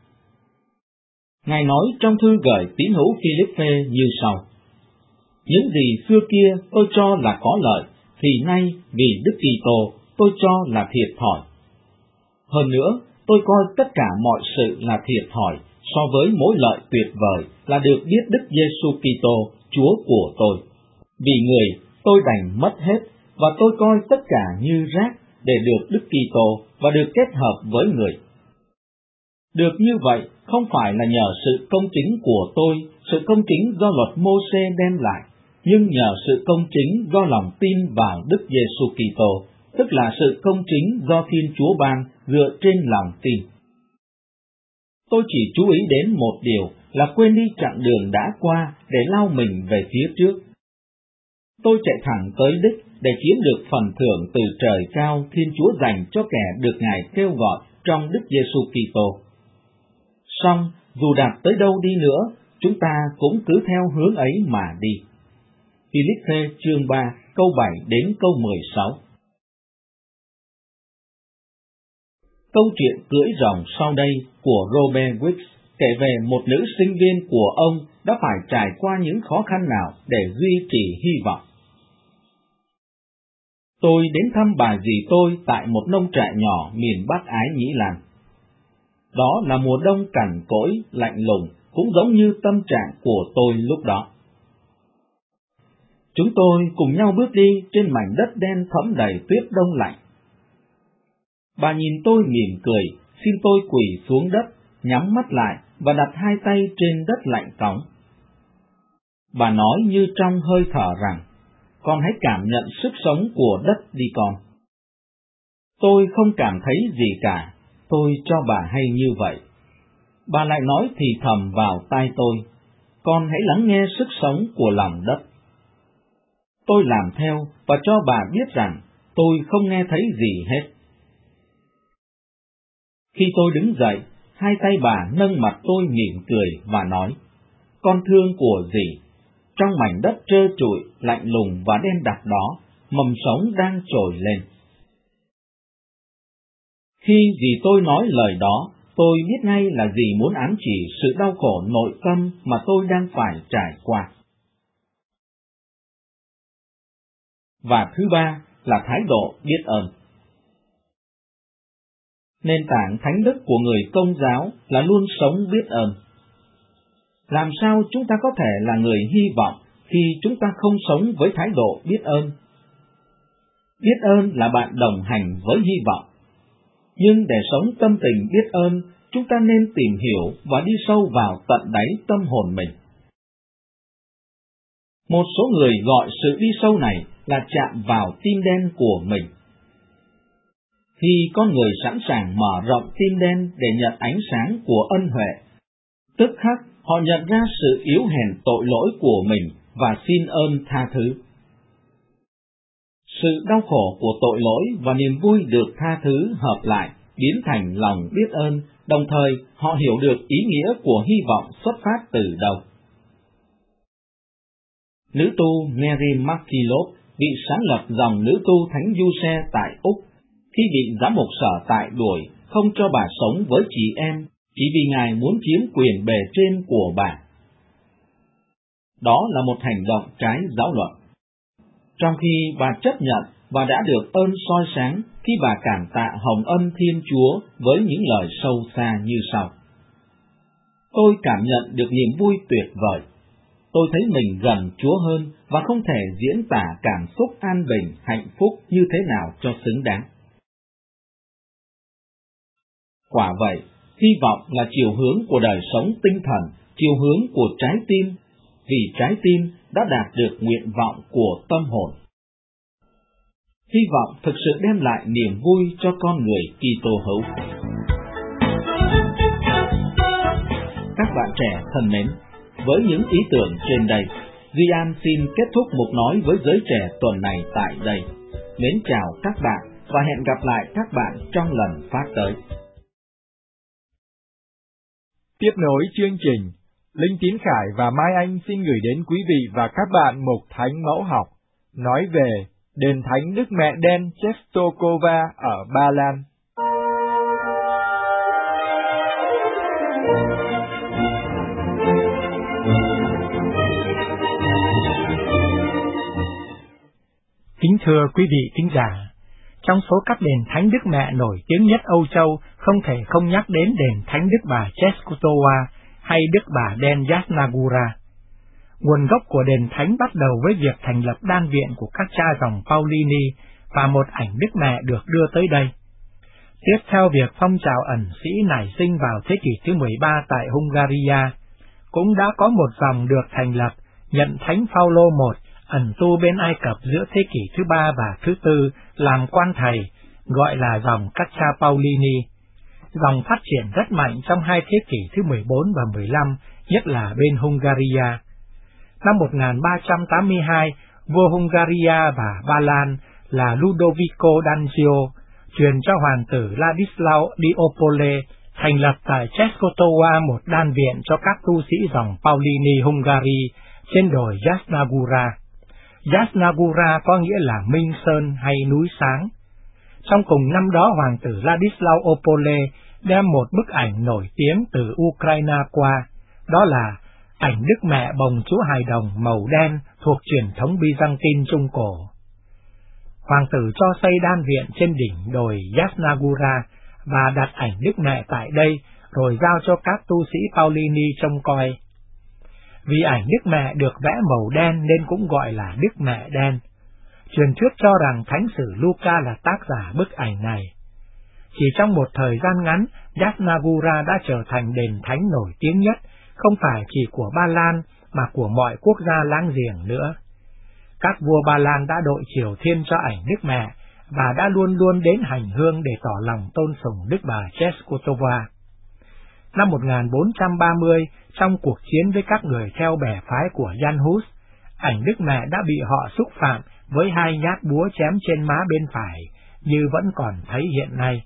Ngài nói trong thư gửi tín hữu Philippe như sau: những gì xưa kia tôi cho là có lợi, thì nay vì Đức Kitô tôi cho là thiệt thòi. Hơn nữa, tôi coi tất cả mọi sự là thiệt thòi so với mối lợi tuyệt vời là được biết Đức Giêsu Kitô, Chúa của tôi. Vì Người, tôi đành mất hết, và tôi coi tất cả như rác để được Đức Kitô và được kết hợp với Người. Được như vậy không phải là nhờ sự công chính của tôi, sự công chính do luật Mô-sê đem lại, nhưng nhờ sự công chính do lòng tin vào Đức Giêsu Kitô, tức là sự công chính do Thiên Chúa ban dựa trên lòng tin. Tôi chỉ chú ý đến một điều là quên đi chặng đường đã qua để lao mình về phía trước. Tôi chạy thẳng tới đích để chiếm được phần thưởng từ trời cao Thiên Chúa dành cho kẻ được Ngài kêu gọi trong Đức Giêsu Kitô. Song, dù đạt tới đâu đi nữa, chúng ta cũng cứ theo hướng ấy mà đi. Philippe chương 3, câu 7 đến câu 16. Câu chuyện cưỡi rồng sau đây của Robert Wicks kể về một nữ sinh viên của ông đã phải trải qua những khó khăn nào để duy trì hy vọng. Tôi đến thăm bà dì tôi tại một nông trại nhỏ miền Bắc Ái Nhĩ Lan. Đó là mùa đông cằn cỗi, lạnh lùng, cũng giống như tâm trạng của tôi lúc đó. Chúng tôi cùng nhau bước đi trên mảnh đất đen thẫm đầy tuyết đông lạnh. Bà nhìn tôi mỉm cười, xin tôi quỳ xuống đất, nhắm mắt lại và đặt hai tay trên đất lạnh cóng. Bà nói như trong hơi thở rằng, con hãy cảm nhận sức sống của đất đi con. Tôi không cảm thấy gì cả, tôi cho bà hay như vậy. Bà lại nói thì thầm vào tai tôi, con hãy lắng nghe sức sống của lòng đất. Tôi làm theo và cho bà biết rằng tôi không nghe thấy gì hết. Khi tôi đứng dậy, hai tay bà nâng mặt tôi mỉm cười và nói, con thương của dì, trong mảnh đất trơ trụi, lạnh lùng và đen đặc đó, mầm sống đang trồi lên. Khi dì tôi nói lời đó, tôi biết ngay là dì muốn ám chỉ sự đau khổ nội tâm mà tôi đang phải trải qua. Và thứ ba là thái độ biết ơn. Nền tảng thánh đức của người Công giáo là luôn sống biết ơn. Làm sao chúng ta có thể là người hy vọng khi chúng ta không sống với thái độ biết ơn? Biết ơn là bạn đồng hành với hy vọng. Nhưng để sống tâm tình biết ơn, chúng ta nên tìm hiểu và đi sâu vào tận đáy tâm hồn mình. Một số người gọi sự đi sâu này là chạm vào tim đen của mình. Khi con người sẵn sàng mở rộng tim đen để nhận ánh sáng của ân huệ, tức khắc họ nhận ra sự yếu hèn tội lỗi của mình và xin ơn tha thứ. Sự đau khổ của tội lỗi và niềm vui được tha thứ hợp lại, biến thành lòng biết ơn, đồng thời họ hiểu được ý nghĩa của hy vọng xuất phát từ đâu. Nữ tu Mary MacKillop, vị sáng lập dòng nữ tu Thánh Giuse tại Úc, khi bị giám mục sở tại đuổi không cho bà sống với chị em chỉ vì Ngài muốn chiếm quyền bề trên của bà. Đó là một hành động trái giáo luật. Trong khi bà chấp nhận và đã được ơn soi sáng khi bà cảm tạ hồng ân Thiên Chúa với những lời sâu xa như sau. Tôi cảm nhận được niềm vui tuyệt vời. Tôi thấy mình gần Chúa hơn và không thể diễn tả cảm xúc an bình, hạnh phúc như thế nào cho xứng đáng. Quả vậy, hy vọng là chiều hướng của đời sống tinh thần, chiều hướng của trái tim, vì trái tim đã đạt được nguyện vọng của tâm hồn. Hy vọng thực sự đem lại niềm vui cho con người Kitô hữu. Các bạn trẻ thân mến, với những ý tưởng trên đây, Duy An xin kết thúc mục nói với giới trẻ tuần này tại đây. Mến chào các bạn và hẹn gặp lại các bạn trong lần phát tới. Tiếp nối chương trình, Linh Tín Khải và Mai Anh xin gửi đến quý vị và các bạn một thánh mẫu học nói về đền thánh Đức Mẹ Đen Czestochowa ở Ba Lan. Kính thưa quý vị thính giả, trong số các đền thánh Đức Mẹ nổi tiếng nhất Âu Châu, không thể không nhắc đến đền thánh Đức Bà Czestochowa hay Đức Bà Đen Jasnagura. Nguồn gốc của đền thánh bắt đầu với việc thành lập đan viện của các cha dòng Paulini và một ảnh Đức Mẹ được đưa tới đây. Tiếp theo việc phong trào ẩn sĩ nảy sinh vào thế kỷ thứ 13 tại Hungaria, cũng đã có một dòng được thành lập nhận Thánh Phaolô I ẩn tu bên Ai Cập giữa thế kỷ thứ 3 và thứ 4 làm quan thầy, gọi là dòng các cha Paulini. Dòng phát triển rất mạnh trong hai thế kỷ thứ 14 và 15, nhất là bên Hungaria. Năm 1382, vua Hungaria và Ba Lan là Ludovico Danzio truyền cho hoàng tử Ladislao Diopole thành lập tại Czestochowa một đan viện cho các tu sĩ dòng Paulini Hungary trên đồi Jasnagura. Jasnagura có nghĩa là Minh Sơn hay núi sáng. Trong cùng năm đó, hoàng tử Ladislao Opole đem một bức ảnh nổi tiếng từ Ukraine qua, đó là ảnh Đức Mẹ bồng Chúa Hài Đồng màu đen thuộc truyền thống Byzantine Trung Cổ. Hoàng tử cho xây đan viện trên đỉnh đồi Jasnagura và đặt ảnh Đức Mẹ tại đây, rồi giao cho các tu sĩ Paulini trông coi. Vì ảnh Đức Mẹ được vẽ màu đen nên cũng gọi là Đức Mẹ Đen. Truyền thuyết cho rằng Thánh sử Luca là tác giả bức ảnh này. Chỉ trong một thời gian ngắn, Jasnagura đã trở thành đền thánh nổi tiếng nhất, không phải chỉ của Ba Lan mà của mọi quốc gia láng giềng nữa. Các vua Ba Lan đã đội triều thiên cho ảnh Đức Mẹ và đã luôn luôn đến hành hương để tỏ lòng tôn sùng Đức Bà Czestochowa. Năm 1430, trong cuộc chiến với các người theo bè phái của Jan Hus, ảnh Đức Mẹ đã bị họ xúc phạm với 2 nhát búa chém trên má bên phải, như vẫn còn thấy hiện nay.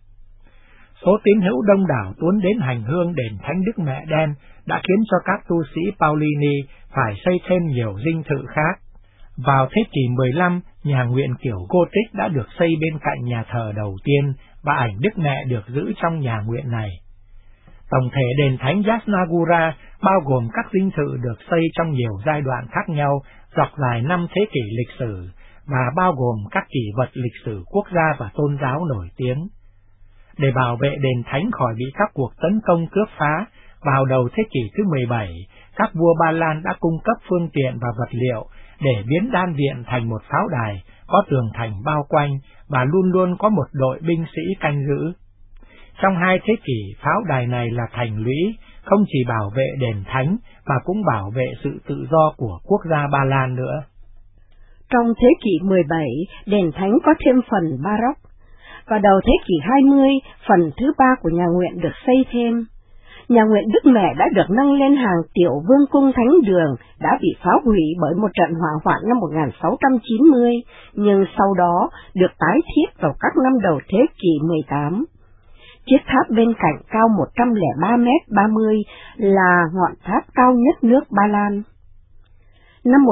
Số tín hữu đông đảo tuôn đến hành hương đền thánh Đức Mẹ Đen đã khiến cho các tu sĩ Paulini phải xây thêm nhiều dinh thự khác. Vào thế kỷ 15, nhà nguyện kiểu Gothic đã được xây bên cạnh nhà thờ đầu tiên và ảnh Đức Mẹ được giữ trong nhà nguyện này. Tổng thể đền thánh Jasnagura bao gồm các dinh thự được xây trong nhiều giai đoạn khác nhau dọc dài 5 thế kỷ lịch sử và bao gồm các kỷ vật lịch sử quốc gia và tôn giáo nổi tiếng. Để bảo vệ đền thánh khỏi bị các cuộc tấn công cướp phá, Vào đầu thế kỷ thứ 17, các vua Ba Lan đã cung cấp phương tiện và vật liệu để biến đan viện thành một pháo đài có tường thành bao quanh và luôn luôn có một đội binh sĩ canh giữ. Trong 2 thế kỷ, pháo đài này là thành lũy, không chỉ bảo vệ đền thánh mà cũng bảo vệ sự tự do của quốc gia Ba Lan nữa. Trong thế kỷ 17, đền thánh có thêm phần Baroque. Vào đầu thế kỷ 20, phần thứ 3 của nhà nguyện được xây thêm. Nhà nguyện Đức Mẹ đã được nâng lên hàng tiểu vương cung thánh đường, đã bị phá hủy bởi một trận hỏa hoạn năm 1690, nhưng sau đó được tái thiết vào các năm đầu thế kỷ 18. Chiếc tháp bên cạnh cao 103,30 m là ngọn tháp cao nhất nước Ba Lan. Năm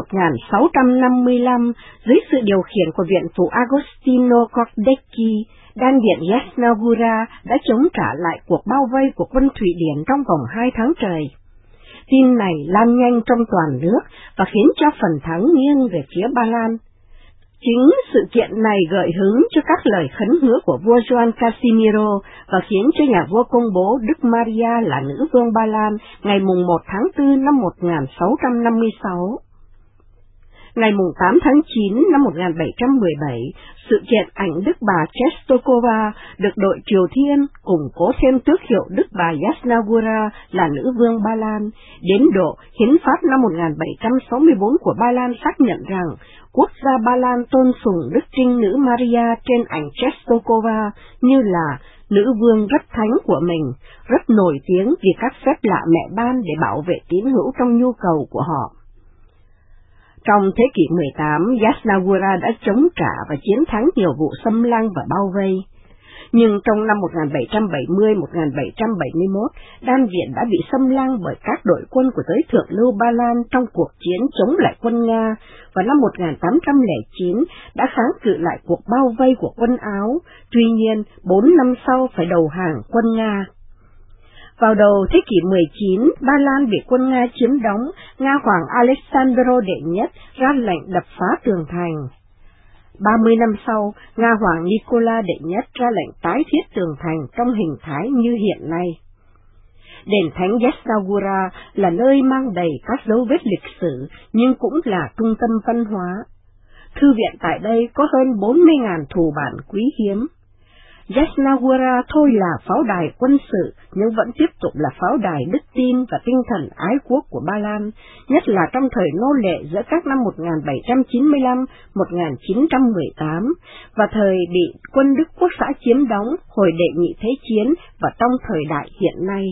1655, dưới sự điều khiển của viện phụ Agostino Cordecchi, đan viện Yasnagura đã chống trả lại cuộc bao vây của quân Thụy Điển trong vòng 2 tháng trời. Tin này lan nhanh trong toàn nước và khiến cho phần thắng nghiêng về phía Ba Lan. Chính sự kiện này gợi hứng cho các lời khấn hứa của vua Gioan Casimiro và khiến cho nhà vua công bố Đức Maria là nữ vương Ba Lan ngày 1 tháng 4 năm 1656. Ngày 8 tháng 9 năm 1717, sự kiện ảnh Đức bà Czestochowa được đội Triều Thiên củng cố thêm tước hiệu Đức bà Yasnagura là nữ vương Ba Lan, đến độ hiến pháp năm 1764 của Ba Lan xác nhận rằng quốc gia Ba Lan tôn sùng Đức Trinh nữ Maria trên ảnh Czestochowa như là nữ vương rất thánh của mình, rất nổi tiếng vì các phép lạ mẹ ban để bảo vệ tín hữu trong nhu cầu của họ. Trong thế kỷ 18, Yasnagura đã chống trả và chiến thắng nhiều vụ xâm lăng và bao vây. Nhưng trong năm 1770-1771, đan viện đã bị xâm lăng bởi các đội quân của giới thượng lưu Ba Lan trong cuộc chiến chống lại quân Nga, và năm 1809 đã kháng cự lại cuộc bao vây của quân Áo, tuy nhiên 4 năm sau phải đầu hàng quân Nga. Vào đầu thế kỷ 19, Ba Lan bị quân Nga chiếm đóng, Nga hoàng Alexandro đệ nhất ra lệnh đập phá tường thành. 30 năm sau, Nga hoàng Nicola đệ nhất ra lệnh tái thiết tường thành trong hình thái như hiện nay. Đền thánh Yasnagura là nơi mang đầy các dấu vết lịch sử, nhưng cũng là trung tâm văn hóa. Thư viện tại đây có hơn 40.000 thủ bản quý hiếm. Yasnagura thôi là pháo đài quân sự, nhưng vẫn tiếp tục là pháo đài đức tin và tinh thần ái quốc của Ba Lan, nhất là trong thời nô lệ giữa các năm 1795-1918 và thời bị quân Đức Quốc xã chiếm đóng hồi đệ nhị thế chiến và trong thời đại hiện nay.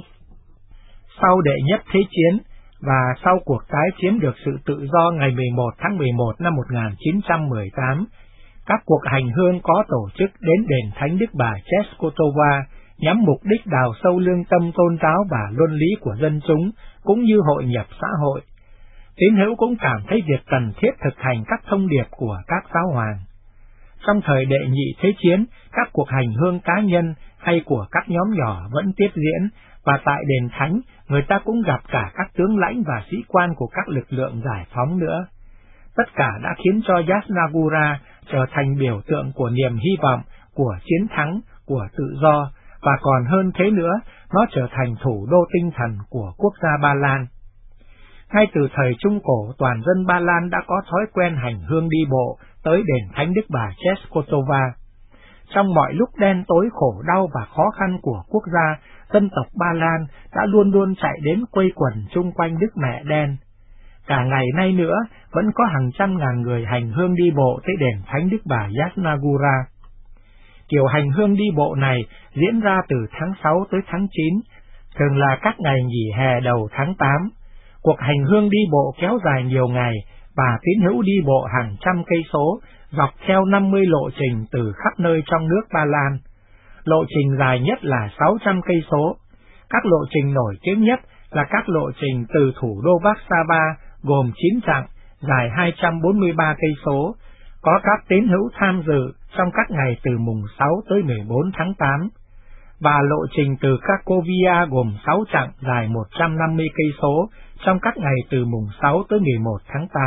Sau đệ nhất thế chiến và sau cuộc tái chiếm được sự tự do ngày 11 tháng 11 năm 1918, các cuộc hành hương có tổ chức đến đền thánh Đức bà Czestochowa nhằm mục đích đào sâu lương tâm tôn giáo và luân lý của dân chúng, cũng như hội nhập xã hội. Tín hữu cũng cảm thấy việc cần thiết thực hành các thông điệp của các giáo hoàng. Trong thời đệ nhị thế chiến, các cuộc hành hương cá nhân hay của các nhóm nhỏ vẫn tiếp diễn, và tại đền thánh, người ta cũng gặp cả các tướng lãnh và sĩ quan của các lực lượng giải phóng nữa. Tất cả đã khiến cho Yasnagura trở thành biểu tượng của niềm hy vọng, của chiến thắng, của tự do, và còn hơn thế nữa, nó trở thành thủ đô tinh thần của quốc gia Ba Lan. Ngay từ thời Trung Cổ, toàn dân Ba Lan đã có thói quen hành hương đi bộ tới đền thánh Đức bà Czestochowa. Trong mọi lúc đen tối khổ đau và khó khăn của quốc gia, dân tộc Ba Lan đã luôn luôn chạy đến quây quần chung quanh Đức Mẹ Đen. Cả ngày nay nữa, vẫn có hàng trăm ngàn người hành hương đi bộ tới đền thánh Đức bà Yasnagura. Kiểu hành hương đi bộ này diễn ra từ tháng 6 tới tháng 9, thường là các ngày nghỉ hè đầu tháng 8. Cuộc hành hương đi bộ kéo dài nhiều ngày và tín hữu đi bộ hàng trăm cây số, dọc theo 50 lộ trình từ khắp nơi trong nước Ba Lan. Lộ trình dài nhất là 600 cây số. Các lộ trình nổi tiếng nhất là các lộ trình từ thủ đô Warsaw gồm 9 chặng, dài 243 cây số. Có các tín hữu tham dự trong các ngày từ mùng 6 tới 14 tháng 8. Và lộ trình từ Cracovia gồm 6 chặng dài 150 cây số trong các ngày từ mùng 6 tới 11 tháng 8.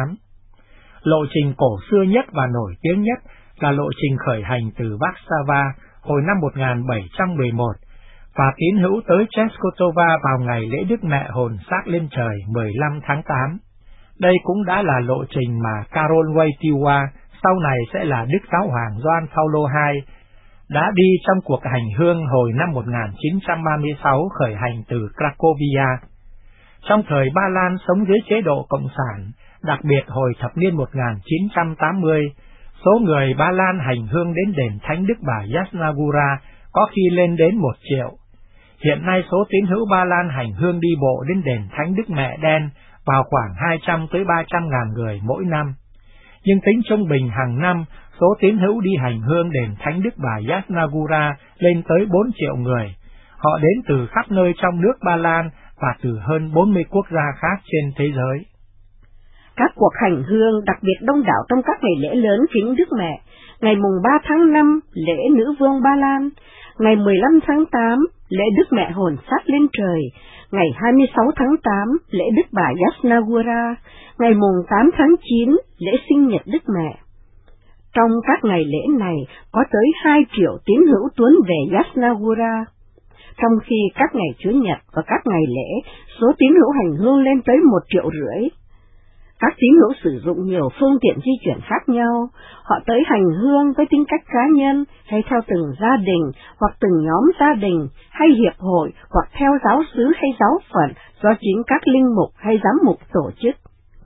Lộ trình cổ xưa nhất và nổi tiếng nhất là lộ trình khởi hành từ Warsaw hồi năm 1711 và tín hữu tới Czestochowa vào ngày lễ Đức Mẹ hồn xác lên trời 15 tháng 8. Đây cũng đã là lộ trình mà Karol Wojtyła, sau này sẽ là Đức Giáo hoàng Gioan Phaolô II, đã đi trong cuộc hành hương hồi năm 1936 khởi hành từ Cracovia. Trong thời Ba Lan sống dưới chế độ Cộng sản, đặc biệt hồi thập niên 1980, số người Ba Lan hành hương đến đền Thánh Đức Bà Jasna Góra có khi lên đến 1 triệu. Hiện nay số tín hữu Ba Lan hành hương đi bộ đến đền Thánh Đức Mẹ Đen vào khoảng 200 tới 300 ngàn người mỗi năm. Nhưng tính trung bình hàng năm, số tín hữu đi hành hương đền Thánh Đức Bà Jasna Góra lên tới 4 triệu người. Họ đến từ khắp nơi trong nước Ba Lan và từ hơn 40 quốc gia khác trên thế giới. Các cuộc hành hương đặc biệt đông đảo trong các ngày lễ lớn kính Đức Mẹ, ngày mùng 3 tháng 5, lễ Nữ Vương Ba Lan, ngày 15 tháng 8, lễ Đức Mẹ hồn xác lên trời, ngày 26 tháng 8, lễ Đức Bà Jasna Góra, ngày mùng 8 tháng 9, lễ sinh nhật Đức Mẹ. Trong các ngày lễ này có tới 2 triệu tín hữu tuôn về Jasna Góra. Trong khi các ngày Chủ nhật và các ngày lễ, số tín hữu hành hương lên tới 1,5 triệu. Các tín hữu sử dụng nhiều phương tiện di chuyển khác nhau, họ tới hành hương với tính cách cá nhân, hay theo từng gia đình, hoặc từng nhóm gia đình, hay hiệp hội, hoặc theo giáo xứ hay giáo phận do chính các linh mục hay giám mục tổ chức.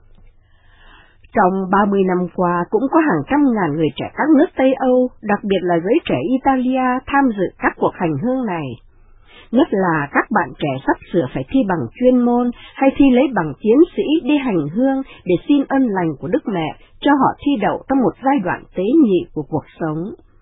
Trong 30 năm qua cũng có hàng trăm ngàn người trẻ các nước Tây Âu, đặc biệt là giới trẻ Italia tham dự các cuộc hành hương này. Nhất là các bạn trẻ sắp sửa phải thi bằng chuyên môn hay thi lấy bằng tiến sĩ đi hành hương để xin ân lành của Đức Mẹ cho họ thi đậu trong một giai đoạn tế nhị của cuộc sống.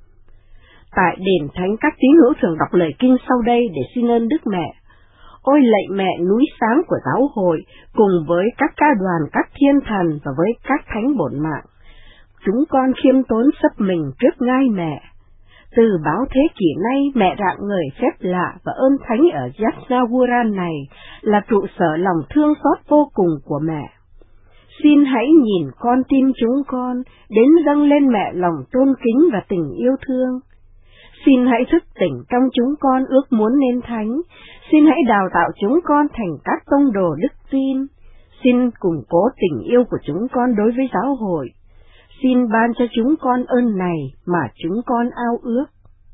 Tại đền thánh, các tín hữu thường đọc lời kinh sau đây để xin ơn Đức Mẹ. Ôi lạy Mẹ núi sáng của giáo hội, cùng với các ca đoàn các thiên thần và với các thánh bổn mạng, chúng con khiêm tốn sấp mình trước ngai Mẹ. Từ báo thế kỷ nay, Mẹ rạng ngời phép lạ và ơn thánh ở Jasna Góra này là trụ sở lòng thương xót vô cùng của Mẹ. Xin hãy nhìn con tim chúng con, đến dâng lên Mẹ lòng tôn kính và tình yêu thương. Xin hãy thức tỉnh trong chúng con ước muốn nên thánh, xin hãy đào tạo chúng con thành các tông đồ đức tin. Xin củng cố tình yêu của chúng con đối với giáo hội. Xin ban cho chúng con ơn này mà chúng con ao ước.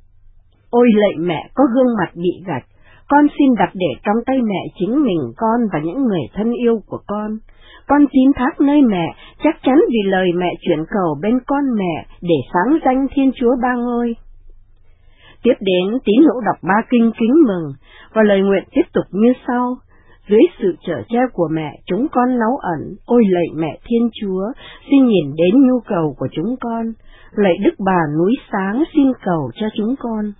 Ôi lạy Mẹ có gương mặt bị gạch, con xin đặt để trong tay Mẹ chính mình con và những người thân yêu của con. Con tín thác nơi Mẹ, chắc chắn vì lời Mẹ chuyển cầu bên con Mẹ để sáng danh Thiên Chúa Ba Ngôi. Tiếp đến tín hữu đọc ba kinh kính mừng, và lời nguyện tiếp tục như sau. Dưới sự chở che của Mẹ, chúng con náu ẩn, ôi lạy Mẹ Thiên Chúa, xin nhìn đến nhu cầu của chúng con, lạy Đức Bà núi sáng xin cầu cho chúng con.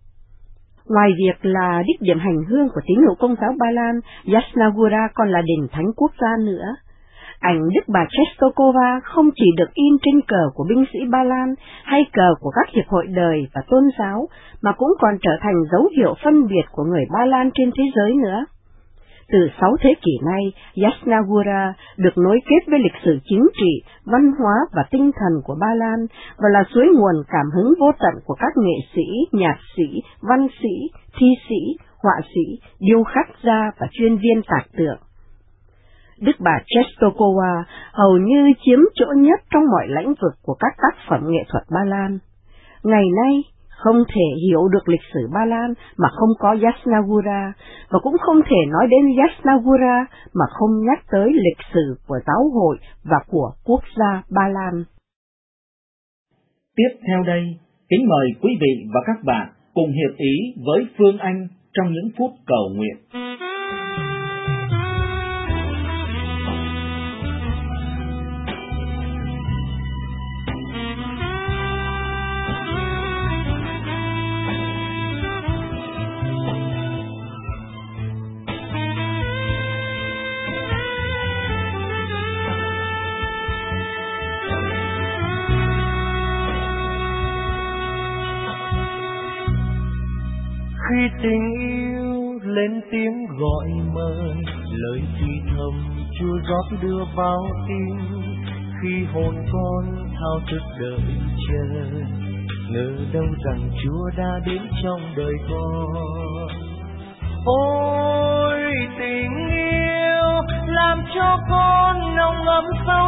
Ngoài việc là đích điểm hành hương của tín hữu Công giáo Ba Lan, Jasna Góra còn là đền thánh quốc gia nữa. Ảnh Đức Bà Czestochowa không chỉ được in trên cờ của binh sĩ Ba Lan hay cờ của các hiệp hội đời và tôn giáo, mà cũng còn trở thành dấu hiệu phân biệt của người Ba Lan trên thế giới nữa. Từ 6 thế kỷ nay, Jasna Góra được nối kết với lịch sử chính trị, văn hóa và tinh thần của Ba Lan và là suối nguồn cảm hứng vô tận của các nghệ sĩ, nhạc sĩ, văn sĩ, thi sĩ, họa sĩ, điêu khắc gia và chuyên viên tạc tượng. Đức Bà Czestochowa hầu như chiếm chỗ nhất trong mọi lĩnh vực của các tác phẩm nghệ thuật Ba Lan. Ngày nay, không thể hiểu được lịch sử Ba Lan mà không có Jasna Góra, và cũng không thể nói đến Jasna Góra mà không nhắc tới lịch sử của giáo hội và của quốc gia Ba Lan. Tiếp theo đây, kính mời quý vị và các bạn cùng hiệp ý với Phương Anh trong những phút cầu nguyện. Khi tình yêu lên tiếng gọi mời, lời thì thầm Chúa rót đưa vào tim. Khi hồn con thao thức đợi chờ, ngờ đâu rằng Chúa đã đến trong đời con.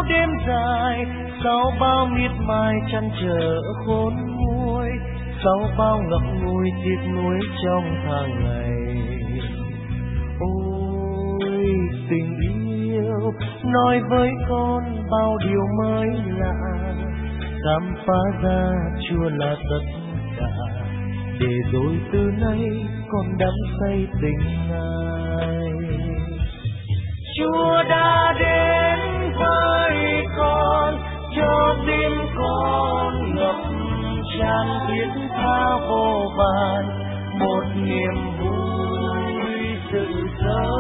đêm dài, sau bao miệt mài chăn trở khôn nguôi, sau bao ngậm ngùi tiếc nuối trong tháng ngày. Ôi tình yêu, nói với con bao điều mới lạ, khám phá ra Chúa là tất cả, để rồi từ nay con đắm say tình Ngài. Chúa đã đến với con, cho tim con ngập tràn thiết tha vô vàn, một niềm vui rực rỡ.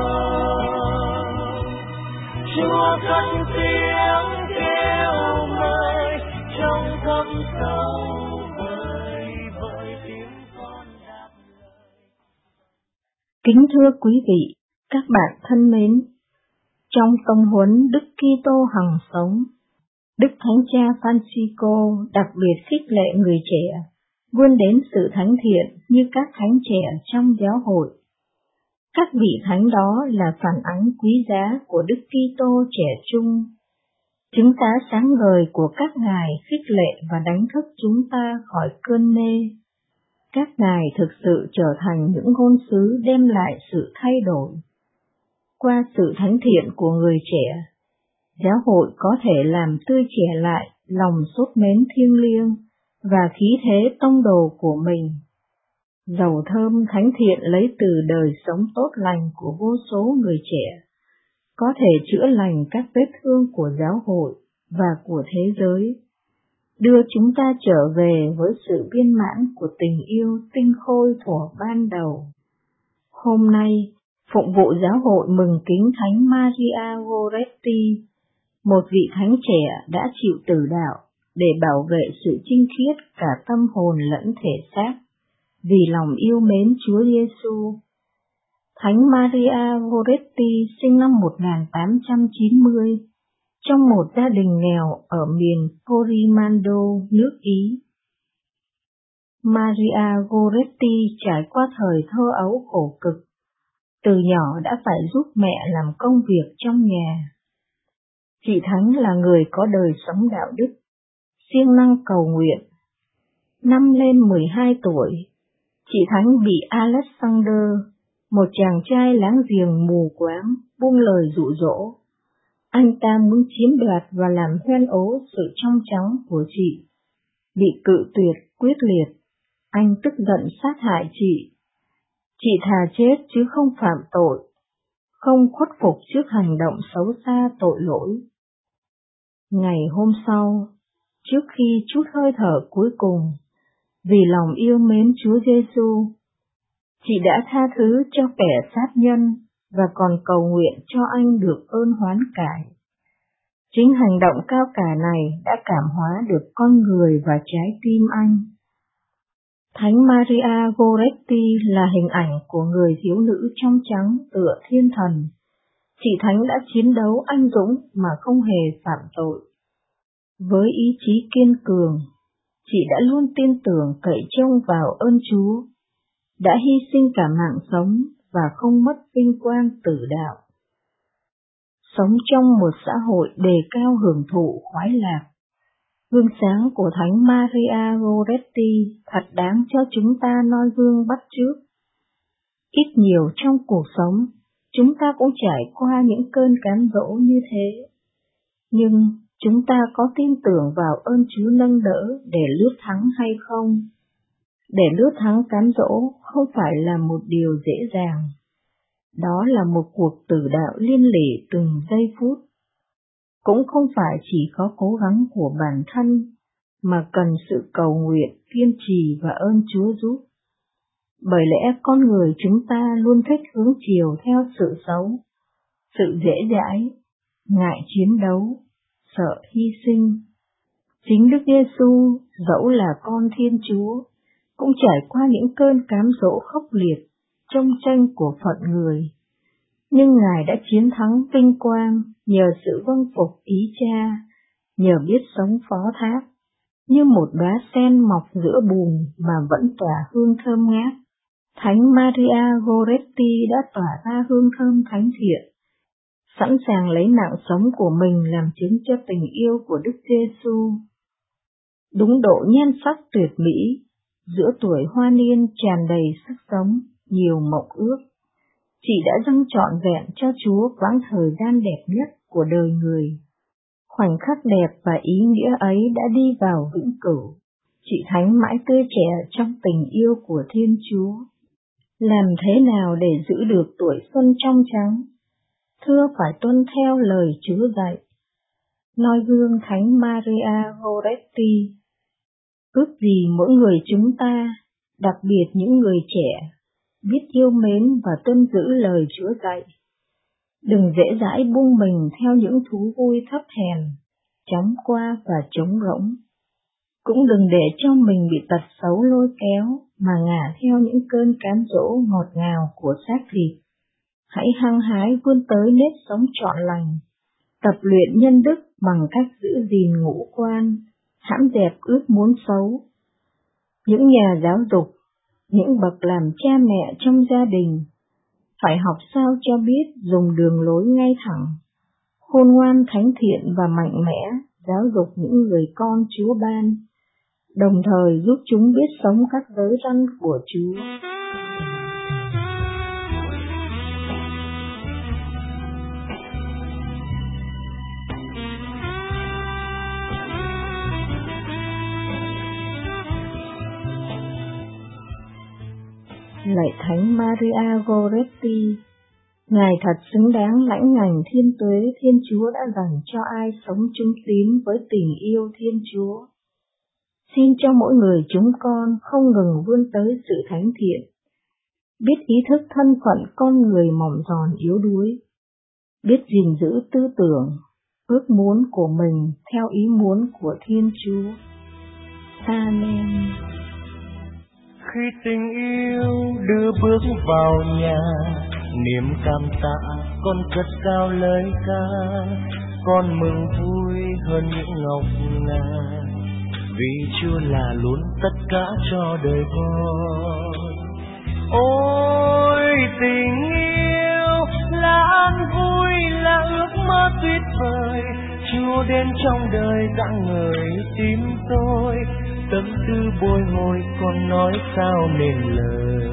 Chúa cất tiếng kêu mời trong thâm sâu vời vợi tiếng con đáp lời. Kính thưa quý vị, các bạn thân mến, trong tông huấn Đức Kitô hằng sống, Đức Thánh Cha Francisco đặc biệt khích lệ người trẻ vươn đến sự thánh thiện như các thánh trẻ trong giáo hội. Các vị thánh đó là phản ánh quý giá của Đức Kitô trẻ trung. Chứng tá sáng ngời của các ngài khích lệ và đánh thức chúng ta khỏi cơn mê. Các ngài thực sự trở thành những ngôn sứ đem lại sự thay đổi. Qua sự thánh thiện của người trẻ, giáo hội có thể làm tươi trẻ lại lòng sốt mến thiêng liêng và khí thế tông đồ của mình. Dầu thơm thánh thiện lấy từ đời sống tốt lành của vô số người trẻ, có thể chữa lành các vết thương của giáo hội và của thế giới, đưa chúng ta trở về với sự viên mãn của tình yêu tinh khôi thuở ban đầu. Hôm nay, phụng vụ giáo hội mừng kính Thánh Maria Goretti, một vị thánh trẻ đã chịu tử đạo để bảo vệ sự chinh khiết cả tâm hồn lẫn thể xác, vì lòng yêu mến Chúa Giêsu. Thánh Maria Goretti sinh năm 1890 trong một gia đình nghèo ở miền Porimando, nước Ý. Maria Goretti trải qua thời thơ ấu khổ cực, từ nhỏ đã phải giúp mẹ làm công việc trong nhà. Chị Thánh là người có đời sống đạo đức, siêng năng cầu nguyện. Năm lên 12 tuổi, chị Thánh bị Alexander, một chàng trai láng giềng mù quáng, buông lời dụ dỗ. Anh ta muốn chiếm đoạt và làm hoen ố sự trong trắng của chị. Bị cự tuyệt quyết liệt, anh tức giận sát hại chị. Chị thà chết chứ không phạm tội, không khuất phục trước hành động xấu xa tội lỗi. Ngày hôm sau, trước khi trút hơi thở cuối cùng, vì lòng yêu mến Chúa Giêsu, chị đã tha thứ cho kẻ sát nhân và còn cầu nguyện cho anh được ơn hoán cải. Chính hành động cao cả này đã cảm hóa được con người và trái tim anh. Thánh Maria Goretti là hình ảnh của người thiếu nữ trong trắng tựa thiên thần. Chị Thánh đã chiến đấu anh dũng mà không hề phạm tội. Với ý chí kiên cường, chị đã luôn tin tưởng cậy trông vào ơn Chúa, đã hy sinh cả mạng sống và không mất vinh quang tử đạo. Sống trong một xã hội đề cao hưởng thụ khoái lạc, gương sáng của Thánh Maria Goretti thật đáng cho chúng ta noi gương bắt chước. Ít nhiều trong cuộc sống, chúng ta cũng trải qua những cơn cám dỗ như thế. Nhưng chúng ta có tin tưởng vào ơn Chúa nâng đỡ để lướt thắng hay không? Để lướt thắng cám dỗ không phải là một điều dễ dàng. Đó là một cuộc tử đạo liên lỉ từng giây phút. Cũng không phải chỉ có cố gắng của bản thân, mà cần sự cầu nguyện, kiên trì và ơn Chúa giúp. Bởi lẽ con người chúng ta luôn thích hướng chiều theo sự xấu, sự dễ dãi, ngại chiến đấu, sợ hy sinh. Chính Đức Giêsu, dẫu là con Thiên Chúa, cũng trải qua những cơn cám dỗ khốc liệt trong tranh của phận người. Nhưng Ngài đã chiến thắng vinh quang nhờ sự vâng phục ý Cha, nhờ biết sống phó thác, như một đóa sen mọc giữa bùn mà vẫn tỏa hương thơm ngát. Thánh Maria Goretti đã tỏa ra hương thơm thánh thiện, sẵn sàng lấy mạng sống của mình làm chứng cho tình yêu của Đức Giêsu. Đúng độ nhan sắc tuyệt mỹ, giữa tuổi hoa niên tràn đầy sức sống, nhiều mộng ước, chị đã dâng trọn vẹn cho Chúa quãng thời gian đẹp nhất của đời người. Khoảnh khắc đẹp và ý nghĩa ấy đã đi vào vĩnh cửu. Chị Thánh mãi tươi trẻ trong tình yêu của Thiên Chúa. Làm thế nào để giữ được tuổi xuân trong trắng? Thưa phải tuân theo lời Chúa dạy. Noi gương Thánh Maria Goretti. Ước gì mỗi người chúng ta, đặc biệt những người trẻ, biết yêu mến và tuân giữ lời Chúa dạy. Đừng dễ dãi buông mình theo những thú vui thấp hèn, chóng qua và trống rỗng. Cũng đừng để cho mình bị tật xấu lôi kéo mà ngả theo những cơn cám dỗ ngọt ngào của xác thịt. Hãy hăng hái vươn tới nếp sống trọn lành, tập luyện nhân đức bằng cách giữ gìn ngũ quan, hãm dẹp ước muốn xấu. Những nhà giáo dục, những bậc làm cha mẹ trong gia đình, phải học sao cho biết dùng đường lối ngay thẳng, khôn ngoan thánh thiện và mạnh mẽ giáo dục những người con Chúa ban, đồng thời giúp chúng biết sống các giới răn của Chúa. Lạy Thánh Maria Goretti, Ngài thật xứng đáng lãnh ngành thiên tuế Thiên Chúa đã dành cho ai sống trung tín với tình yêu Thiên Chúa. Xin cho mỗi người chúng con không ngừng vươn tới sự thánh thiện, biết ý thức thân phận con người mỏng giòn yếu đuối, biết gìn giữ tư tưởng, ước muốn của mình theo ý muốn của Thiên Chúa. Amen. Khi tình yêu đưa bước vào nhà, niềm cảm tạ con cất cao lời ca, con mừng vui hơn những ngọc ngà, vì Chúa là luôn tất cả cho đời con. Ôi tình yêu là an vui, là ước mơ tuyệt vời, Chúa đến trong đời rạng ngời tim tôi, tâm tư bồi hồi con nói sao nên lời.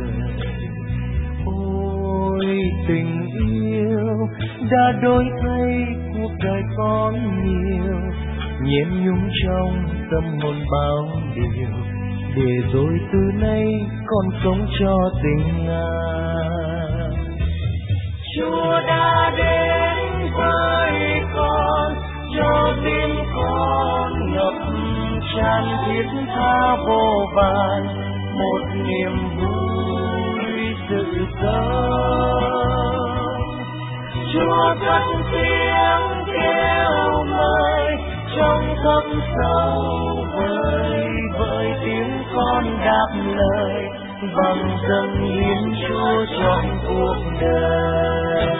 Ôi tình yêu đã đổi thay cuộc đời con nhiều, nhiễm nhung trong tâm hồn bao điều, để rồi từ nay con sống cho tình Ngài. Chúa đã đến với con, cho tim con ngập tràn thiết tha vô vàn, một niềm vui sự sống. Chúa cất tiếng kêu mời trong thâm sâu vời vợi, tiếng con đáp lời bằng dâng hiến Chúa trọn cuộc đời.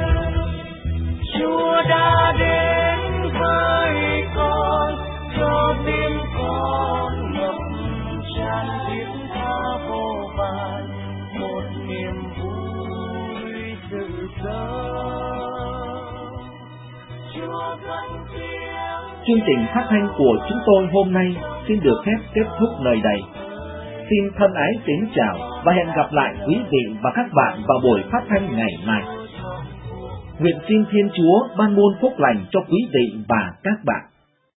Chúa đã đến với con, cho tim con ngập tràn thiết tha vô vàn, một niềm vui sự sống. Chúa cất tiếng. Chương trình phát thanh của chúng tôi hôm nay xin được phép kết thúc nơi đây. Xin thân ái kính chào và hẹn gặp lại quý vị và các bạn vào buổi phát thanh ngày mai. Nguyện xin Thiên Chúa ban muôn phúc lành cho quý vị và các bạn.